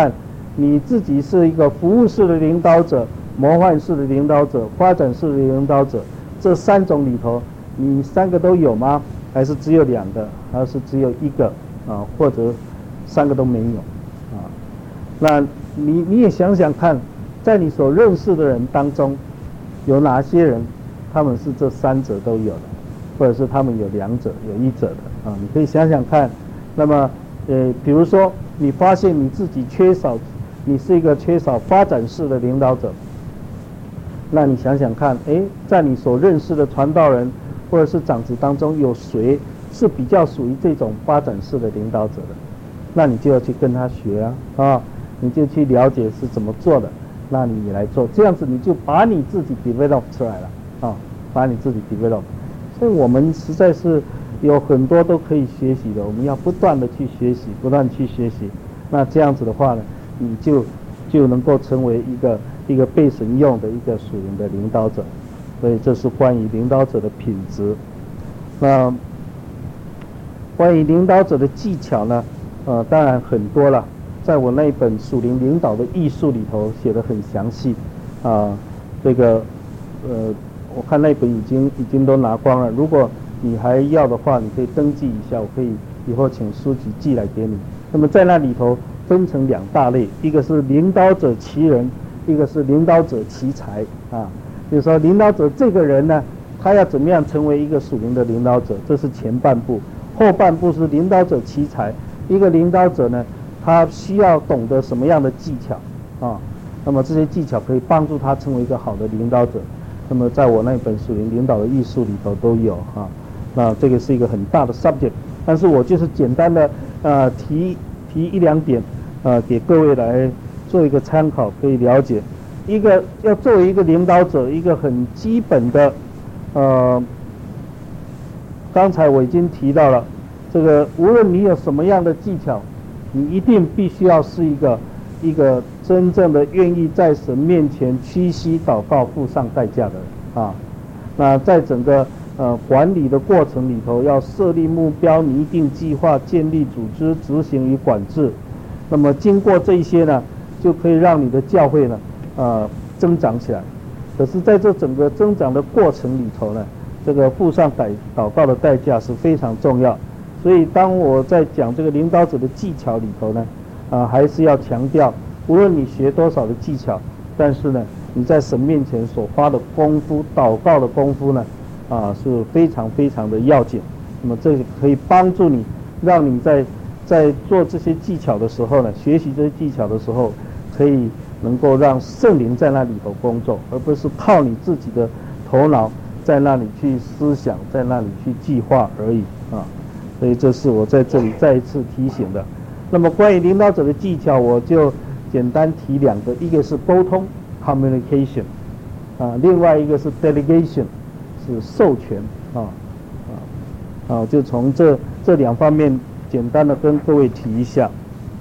你自己是一个服务式的领导者、模范式的领导者、发展式的领导者，这3种里头，你3个都有吗？还是只有2个？还是只有1个？啊，或者3个都没有？啊，那你也想想看，在你所认识的人当中，有哪些人他们是这3者都有的，或者是他们有2者、有1者的？啊，你可以想想看。那么，比如说你发现你自己你是一个缺少发展式的领导者，那你想想看，在你所认识的传道人或者是长子当中，有谁是比较属于这种发展式的领导者的？那你就要去跟他学啊，你就去了解是怎么做的，那你也来做，这样子你就把你自己 develop 出来了把你自己 develop。所以我们实在是有很多都可以学习的，我们要不断的去学习，不断去学习。那这样子的话呢，你就能够成为一个被神用的一个属灵的领导者。所以这是关于领导者的品质。那关于领导者的技巧呢，当然很多了，在我那一本属灵领导的艺术里头写得很详细我看那本已经都拿光了，如果你还要的话，你可以登记一下，我可以以后请书籍寄来给你。那么在那里头分成2大类，一个是领导者其人，一个是领导者其才就是说领导者这个人呢，他要怎么样成为一个属灵的领导者，这是前半部。后半部是领导者其才，一个领导者呢，他需要懂得什么样的技巧那么这些技巧可以帮助他成为一个好的领导者。那么在我那本属灵领导的艺术里头都有那这个是一个很大的 subject， 但是我就是简单的提1-2点给各位来做一个参考，可以了解。一个要作为一个领导者，一个很基本的刚才我已经提到了，这个无论你有什么样的技巧，你一定必须要是一个真正的愿意在神面前屈膝祷告付上代价的人那在整个管理的过程里头，要设立目标、拟定计划、建立组织、执行与管制。那么经过这一些呢，就可以让你的教会呢增长起来。可是在这整个增长的过程里头呢，这个付上祷告的代价是非常重要。所以当我在讲这个领导者的技巧里头呢还是要强调，无论你学多少的技巧，但是呢，你在神面前所花的功夫、祷告的功夫呢，是非常非常的要紧。那么这可以帮助你，让你在做这些技巧的时候呢，学习这些技巧的时候，可以能够让圣灵在那里头工作，而不是靠你自己的头脑在那里去思想，在那里去计划而已所以这是我在这里再一次提醒的。那么关于领导者的技巧，我就简单提2个，一个是沟通 communication 另外一个是 delegation 是授权就从这2方面简单的跟各位提一下。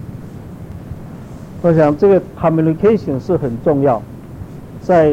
我想这个 communication 是很重要，在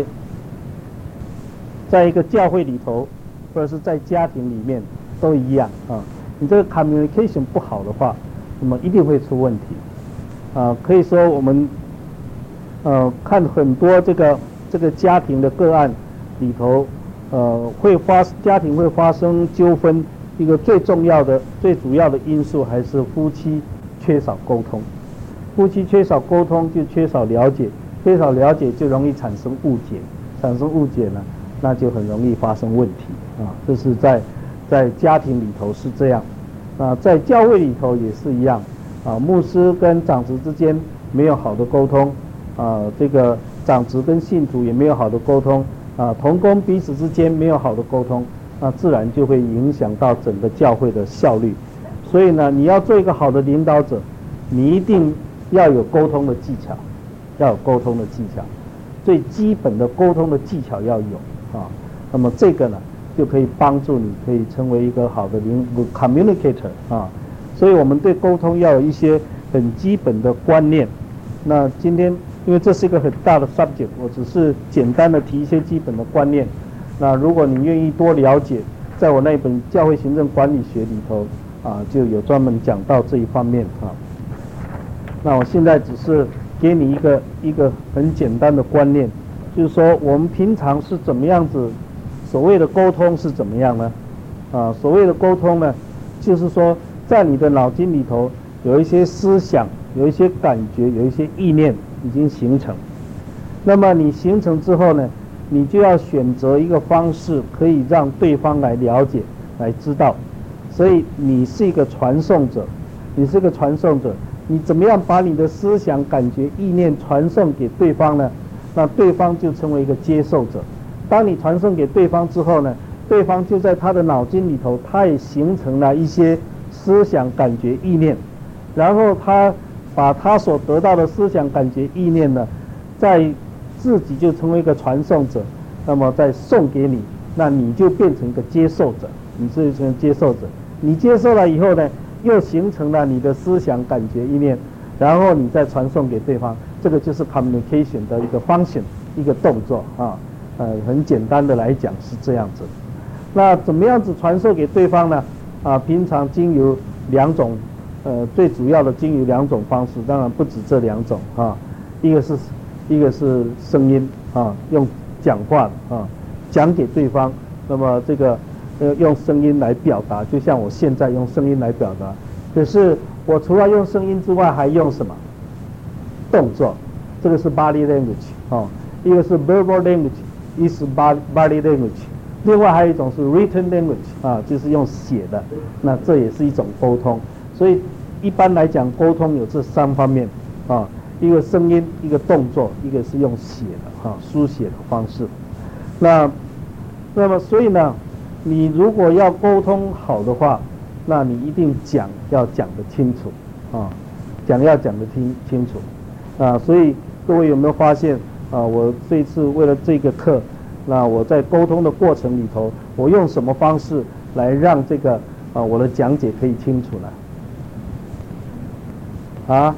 一个教会里头，或者是在家庭里面都一样你这个 communication 不好的话，那么一定会出问题可以说我们看很多这个家庭的个案里头家庭会发生纠纷，一个最主要的因素还是夫妻缺少沟通。夫妻缺少沟通就缺少了解，缺少了解就容易产生误解，产生误解呢，那就很容易发生问题这是在家庭里头是这样在教会里头也是一样牧师跟长子之间没有好的沟通这个长子跟信徒也没有好的沟通同工彼此之间没有好的沟通，那自然就会影响到整个教会的效率。所以呢，你要做一个好的领导者，你一定要有沟通的技巧，最基本的沟通的技巧要有那么这个呢就可以帮助你可以成为一个好的communicator 所以我们对沟通要有一些很基本的观念。那今天因为这是一个很大的 subject， 我只是简单的提一些基本的观念。那如果你愿意多了解，在我那本教会行政管理学里头就有专门讲到这一方面那我现在只是给你一个很简单的观念，就是说我们平常是怎么样子，所谓的沟通是怎么样呢？所谓的沟通呢，就是说在你的脑筋里头有一些思想，有一些感觉，有一些意念已经形成。那么你形成之后呢，你就要选择一个方式，可以让对方来了解、来知道。所以你是一个传送者，你是个传送者。你怎么样把你的思想、感觉、意念传送给对方呢？那对方就成为一个接受者。当你传送给对方之后呢，对方就在他的脑筋里头，他也形成了一些思想、感觉、意念，然后他把他所得到的思想、感觉、意念呢，在自己就成为一个传送者，那么再送给你，那你就变成一个接受者，你是成接受者。你接受了以后呢，又形成了你的思想、感觉、意念，然后你再传送给对方，这个就是 communication 的一个function，一个动作啊。很简单的来讲是这样子。那怎么样子传授给对方呢？平常经由两种，最主要的经由两种方式，当然不止这两种啊。一个是声音啊，用讲话讲给对方，那么这个用声音来表达，就像我现在用声音来表达。可是我除了用声音之外，还用什么？动作，这个是 body language 一个是 verbal language， 一是 body language， 另外还有一种是 written language 就是用写的，那这也是一种沟通。所以一般来讲，沟通有这三方面一个声音，一个动作，一个是用写的书写的方式。那么所以呢，你如果要沟通好的话，那你一定要讲得清楚要讲得清楚所以各位有没有发现我这次为了这个课，那我在沟通的过程里头，我用什么方式来让这个我的讲解可以清楚呢？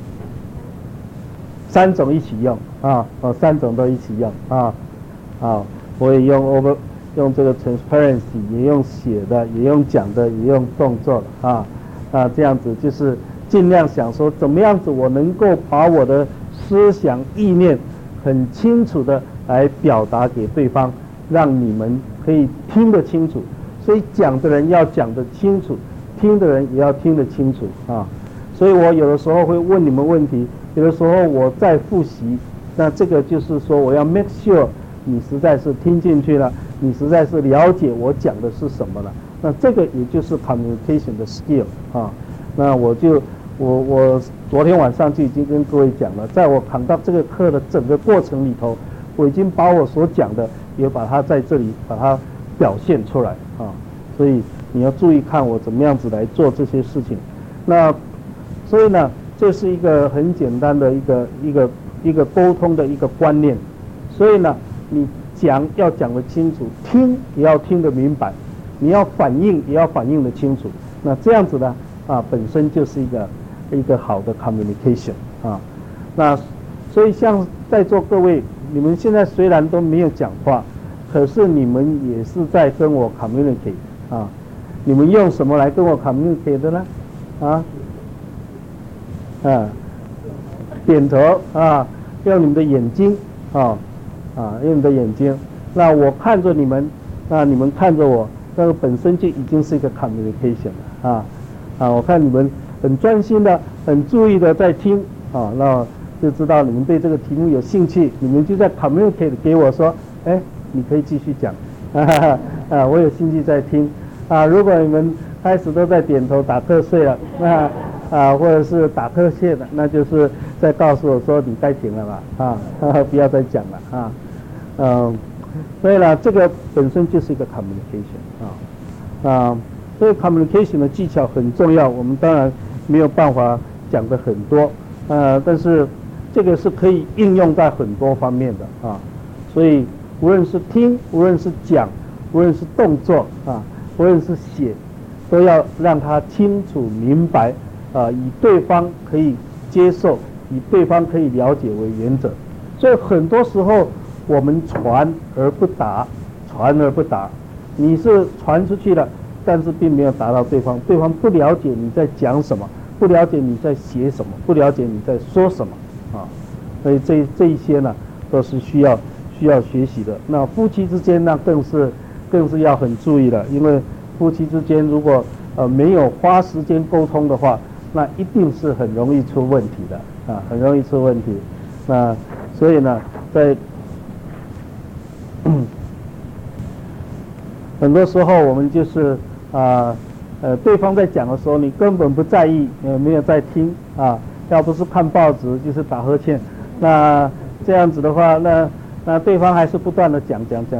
三种一起用三种都一起用我也用这个 transparency， 也用写的，也用讲的，也用动作这样子就是尽量想说怎么样子我能够把我的思想意念很清楚的来表达给对方，让你们可以听得清楚。所以讲的人要讲得清楚，听的人也要听得清楚所以我有的时候会问你们问题，有的时候我在复习，那这个就是说我要 make sure 你实在是听进去了，你实在是了解我讲的是什么了，那这个也就是 communication 的 skill 那我昨天晚上就已经跟各位讲了，在我讲到这个课的整个过程里头，我已经把我所讲的也把它在这里把它表现出来所以你要注意看我怎么样子来做这些事情。那所以呢，这是一个很简单的一个沟通的一个观念。所以呢，你要讲得清楚，听也要听得明白，你要反应也要反应得清楚。那这样子呢本身就是一个好的 communication 那所以像在座各位，你们现在虽然都没有讲话，可是你们也是在跟我 communicate 你们用什么来跟我 communicate 的呢？点头用你们的眼睛用你们的眼睛。那我看着你们，那你们看着我，那个本身就已经是一个 communication 了我看你们很专心的、很注意的在听那就知道你们对这个题目有兴趣，你们就在 communicate 给我说，你可以继续讲我有兴趣在听如果你们开始都在点头打瞌睡了，那或者是打瞌睡的，那就是在告诉我说你该停了吧不要再讲了所以呢，这个本身就是一个 communication 所以 communication 的技巧很重要，我们当然没有办法讲的很多但是这个是可以应用在很多方面的所以无论是听，无论是讲，无论是动作无论是写，都要让他清楚明白以对方可以接受，以对方可以了解为原则。所以很多时候我们传而不达，你是传出去了，但是并没有达到对方，对方不了解你在讲什么，不了解你在写什么，不了解你在说什么所以这一些呢，都是需要学习的。那夫妻之间呢，更是要很注意的，因为夫妻之间如果没有花时间沟通的话，那一定是很容易出问题的很容易出问题。那所以呢，在很多时候我们就是对方在讲的时候，你根本不在意，没有在听要不是看报纸就是打呵欠，那这样子的话，那对方还是不断的讲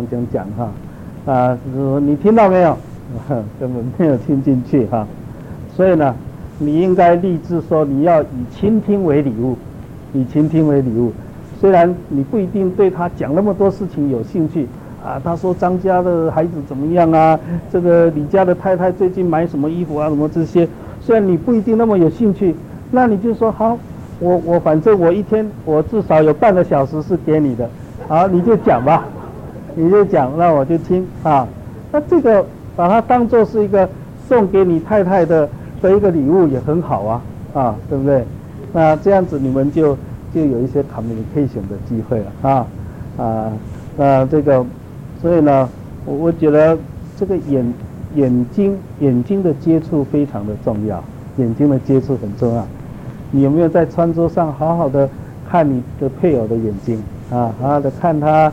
你听到没有？根本没有听进去所以呢，你应该立志说你要以倾听为礼物，以倾听为礼物。虽然你不一定对他讲那么多事情有兴趣他说张家的孩子怎么样这个李家的太太最近买什么衣服什么这些，虽然你不一定那么有兴趣，那你就说好，我反正我一天我至少有半个小时是给你的，好，你就讲吧，你就讲，那我就听那这个把它当作是一个送给你太太的一个礼物也很好对不对？那这样子你们就有一些 communication 的机会了这个，所以呢，我觉得这个眼睛的接触非常的重要，眼睛的接触很重要。你有没有在餐桌上好好的看你的配偶的眼睛好好的看他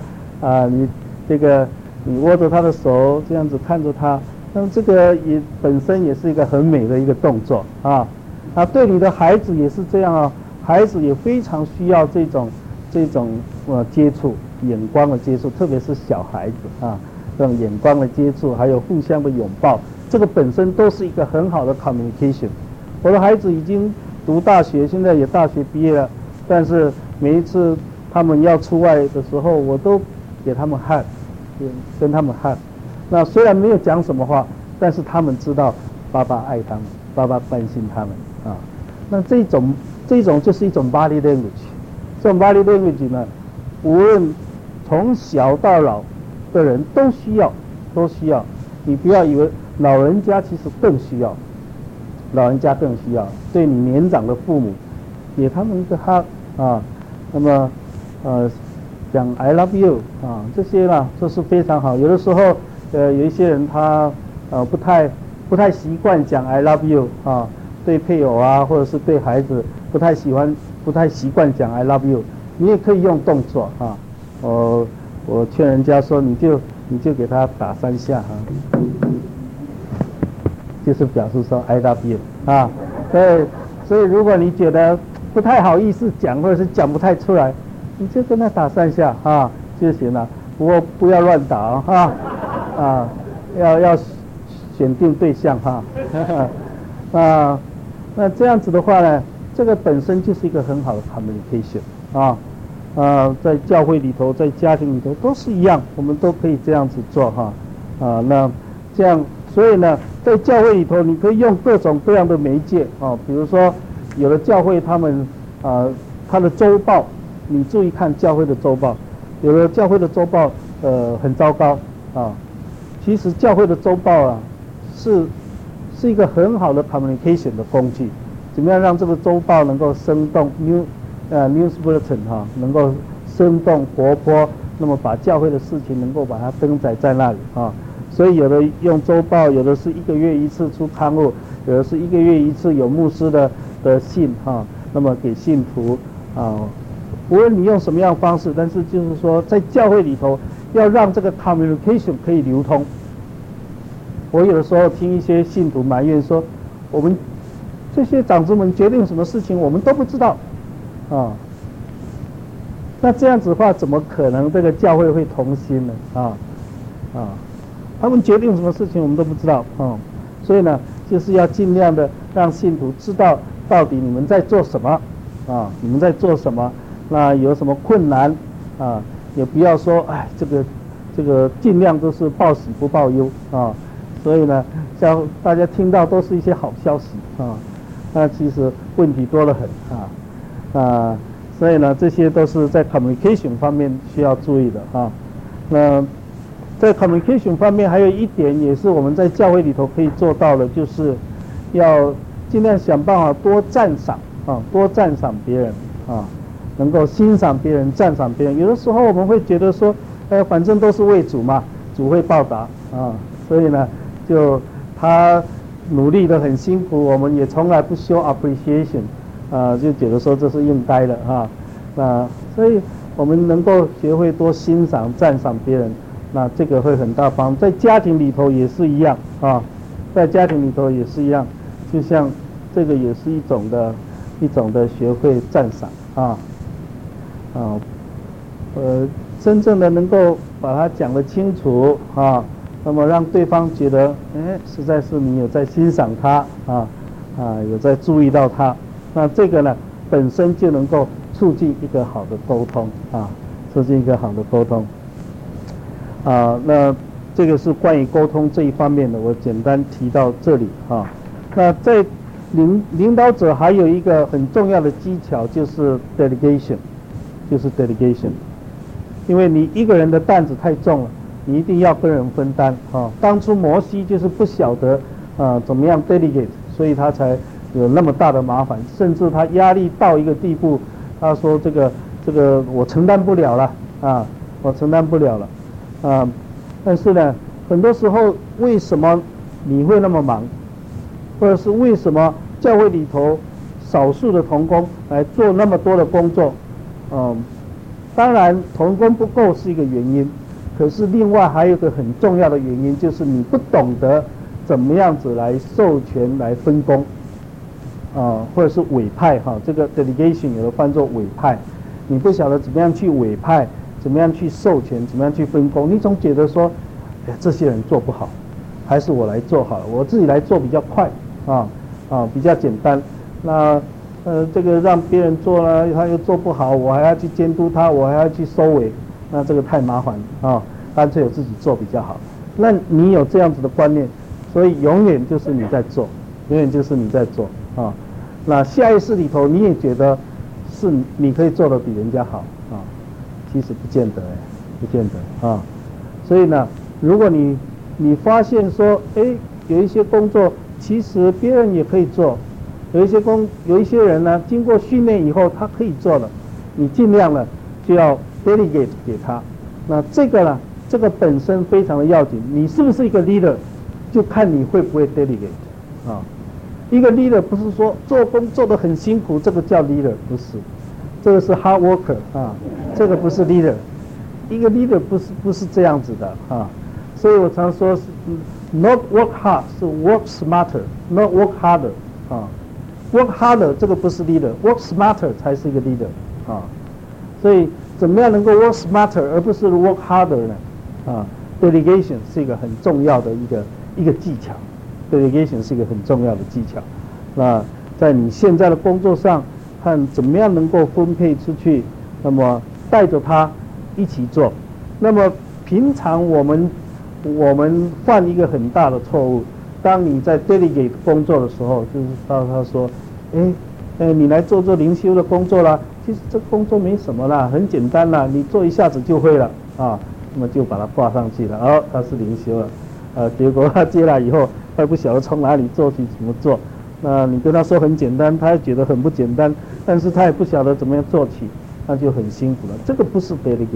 你握着他的手这样子看着他，那么这个也本身也是一个很美的一个动作对你的孩子也是这样孩子也非常需要这种接触，眼光的接触，特别是小孩子这种眼光的接触，还有互相的拥抱，这个本身都是一个很好的 communication。我的孩子已经读大学，现在也大学毕业了，但是每一次他们要出外的时候，我都给他们hug，跟他们hug。那虽然没有讲什么话，但是他们知道爸爸爱他们，爸爸关心他们那这种就是一种 body language。这种 body language 呢，无论从小到老的人都需要。你不要以为老人家其实更需要，对你年长的父母，给他们一个hug那么讲 I love you 这些呢，这是非常好。有的时候有一些人他不太习惯讲 I love you 对配偶或者是对孩子不太习惯讲 I love you， 你也可以用动作我劝人家说你就给他打3下就是表示说 I love you 所以如果你觉得不太好意思讲，或者是讲不太出来，你就跟他打3下就行了。不过不要乱打要选定对象那这样子的话呢，这个本身就是一个很好的 communication 在教会里头，在家庭里头都是一样，我们都可以这样子做那这样，所以呢，在教会里头你可以用各种各样的媒介比如说有的教会他们他的周报，你注意看教会的周报，有的教会的周报很糟糕其实教会的周报是一个很好的 communication 的工具，怎么样让这个周报能够生动news bulletin 能够生动活泼，那么把教会的事情能够把它登载在那里所以有的用周报，有的是1个月1次出刊物，有的是1个月1次有牧师的信那么给信徒无论你用什么样的方式，但是就是说在教会里头要让这个 communication 可以流通。我有的时候听一些信徒埋怨说，我们这些长子们决定什么事情我们都不知道那这样子的话怎么可能这个教会会同心呢他们决定什么事情我们都不知道所以呢就是要尽量的让信徒知道到底你们在做什么你们在做什么，那有什么困难也不要说这个尽量都是报喜不报忧所以呢像大家听到都是一些好消息那其实问题多了很所以呢这些都是在 communication 方面需要注意的那在 communication 方面还有一点也是我们在教会里头可以做到的，就是要尽量想办法多赞赏别人能够欣赏别人、赞赏别人。有的时候我们会觉得说，反正都是为主嘛，主会报答啊，所以呢，就他努力的很辛苦，我们也从来不 show appreciation， 就觉得说这是应该的所以我们能够学会多欣赏、赞赏别人，那这个会很大帮助。在家庭里头也是一样在家庭里头也是一样，就像这个也是一种的学会赞赏真正的能够把它讲得清楚那么让对方觉得，实在是你有在欣赏他有在注意到他，那这个呢本身就能够促进一个好的沟通促进一个好的沟通那这个是关于沟通这一方面的，我简单提到这里那在领导者还有一个很重要的技巧就是 delegation， 因为你一个人的担子太重了，你一定要跟人分担当初摩西就是不晓得怎么样 delegate， 所以他才有那么大的麻烦，甚至他压力到一个地步，他说这个我承担不了了我承担不了了但是呢，很多时候为什么你会那么忙，或者是为什么教会里头少数的同工来做那么多的工作当然同工不够是一个原因，可是另外还有一个很重要的原因，就是你不懂得怎么样子来授权来分工或者是委派这个 delegation 有的翻作委派，你不晓得怎么样去委派，怎么样去授权，怎么样去分工，你总觉得说这些人做不好，还是我来做好了，我自己来做比较快比较简单，那这个让别人做了他又做不好，我还要去监督他，我还要去收尾，那这个太麻烦干脆我自己做比较好。那你有这样子的观念，所以永远就是你在做，那下意识里头你也觉得是你可以做得比人家好其实不见得所以呢，如果你发现说有一些工作其实别人也可以做，有一些人呢经过训练以后他可以做了，你尽量呢就要 delegate 给他。那这个呢，这个本身非常的要紧，你是不是一个 leader 就看你会不会 delegate 一个 leader 不是说做工做得很辛苦，这个叫 leader， 不是，这个是 hard worker 这个不是 leader， 一个 leader 不是这样子的所以我常说是 not work hard， 是 work smarter， not work harder work harder 这个不是 leader， work smarter 才是一个 leader 所以怎么样能够 work smarter 而不是 work harder 呢delegation 是一个很重要的一个技巧，delegation 是一个很重要的技巧。那在你现在的工作上，看怎么样能够分配出去，那么带着他一起做。那么平常我们犯一个很大的错误，当你在 delegate 工作的时候，就是他说，你来做灵修的工作啦，其实这工作没什么啦，很简单啦，你做一下子就会了那么就把它挂上去了，他是灵修了，结果他接来以后，他不晓得从哪里做起，怎么做。那你跟他说很简单，他也觉得很不简单，但是他也不晓得怎么样做起，那就很辛苦了。这个不是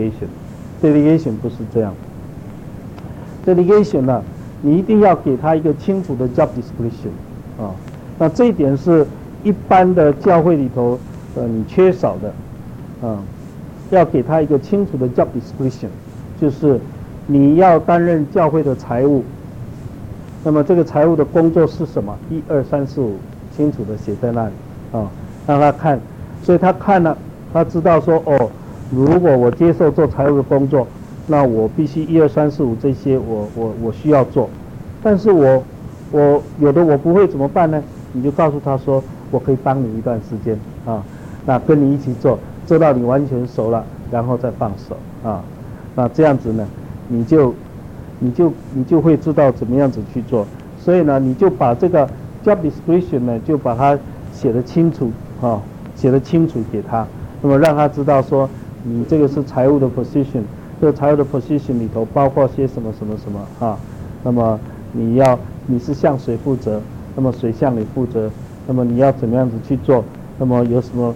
delegation 不是这样。delegation 呢，你一定要给他一个清楚的 job description 那这一点是一般的教会里头你缺少的要给他一个清楚的 job description， 就是你要担任教会的财务，那么这个财务的工作是什么？1、2、3、4、5，清楚的写在那里让他看，所以他看了，他知道说如果我接受做财务的工作，那我必须1、2、3、4、5这些我需要做，但是我有的我不会怎么办呢？你就告诉他说，我可以帮你一段时间那跟你一起做到你完全熟了，然后再放手那这样子呢，你就会知道怎么样子去做。所以呢，你就把这个 job description 呢，就把它写得清楚给他，那么让他知道说，你这个是财务的 position， 这个财务的 position 里头包括些什么那么你是向谁负责，那么谁向你负责，那么你要怎么样子去做，那么有什么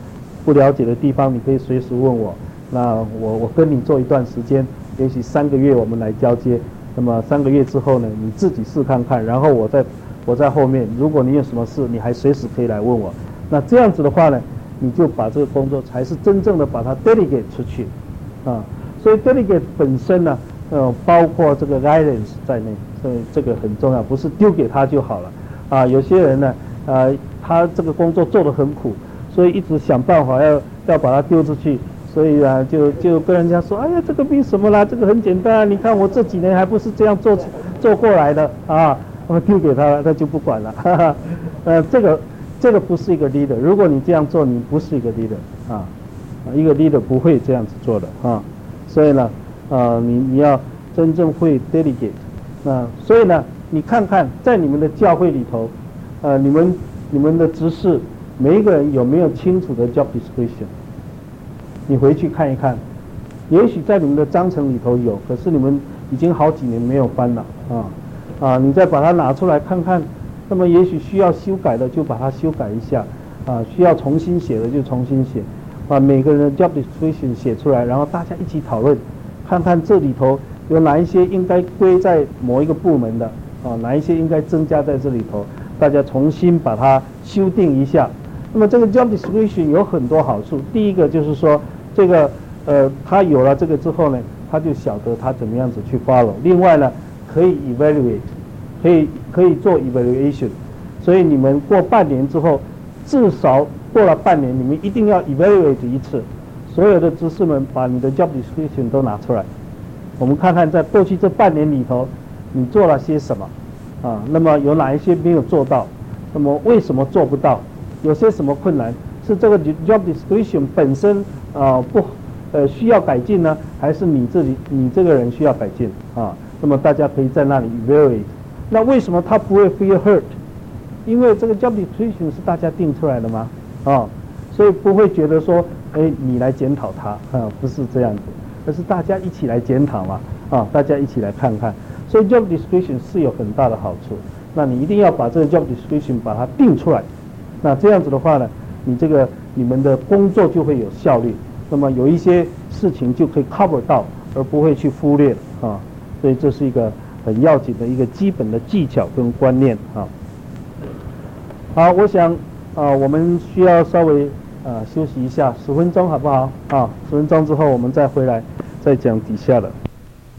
不了解的地方，你可以随时问我。那我跟你做一段时间，也许3个月我们来交接。那么3个月之后呢，你自己试看看，然后我在后面，如果你有什么事，你还随时可以来问我。那这样子的话呢，你就把这个工作才是真正的把它 delegate 出去，啊，所以 delegate 本身呢，包括这个 guidance 在内，所以这个很重要，不是丢给他就好了，啊，有些人呢，他这个工作做得很苦，所以一直想办法要把它丢出去。所以啊，就跟人家说，哎呀，这个病什么啦？这个很简单啊，你看我这几年还不是这样做过来的啊，我丢给他了，他就不管了，哈哈，这个不是一个 leader。如果你这样做，你不是一个 leader 啊，一个 leader 不会这样子做的啊。所以呢，你要真正会 delegate。那所以呢，你看看在你们的教会里头，你们的执事每一个人有没有清楚的 job description？你回去看一看，也许在你们的章程里头有，可是你们已经好几年没有翻了你再把它拿出来看看，那么也许需要修改的就把它修改一下需要重新写的就重新写，把每个人的 job description 写出来，然后大家一起讨论，看看这里头有哪一些应该归在某一个部门的哪一些应该增加在这里头，大家重新把它修订一下。那么这个 job description 有很多好处，第一个就是说这个他有了这个之后呢，他就晓得他怎么样子去 follow。另外呢，可以 evaluate， 可以做 evaluation。所以你们过半年之后，至少过了半年，你们一定要 evaluate 一次。所有的执事们把你的 job description 都拿出来，我们看看在过去这半年里头，你做了些什么那么有哪一些没有做到？那么为什么做不到？有些什么困难？是这个 job description 本身需要改进呢，还是你这个人需要改进那么大家可以在那里 evaluate。那为什么他不会 feel hurt？ 因为这个 job description 是大家定出来的嘛所以不会觉得说你来检讨他不是这样子，而是大家一起来检讨嘛大家一起来看看。所以 job description 是有很大的好处。那你一定要把这个 job description 把它定出来。那这样子的话呢，你们的工作就会有效率，那么有一些事情就可以 cover 到，而不会去忽略所以这是一个很要紧的一个基本的技巧跟观念好，我想我们需要稍微休息一下10分钟好不好10分钟之后我们再回来再讲底下的。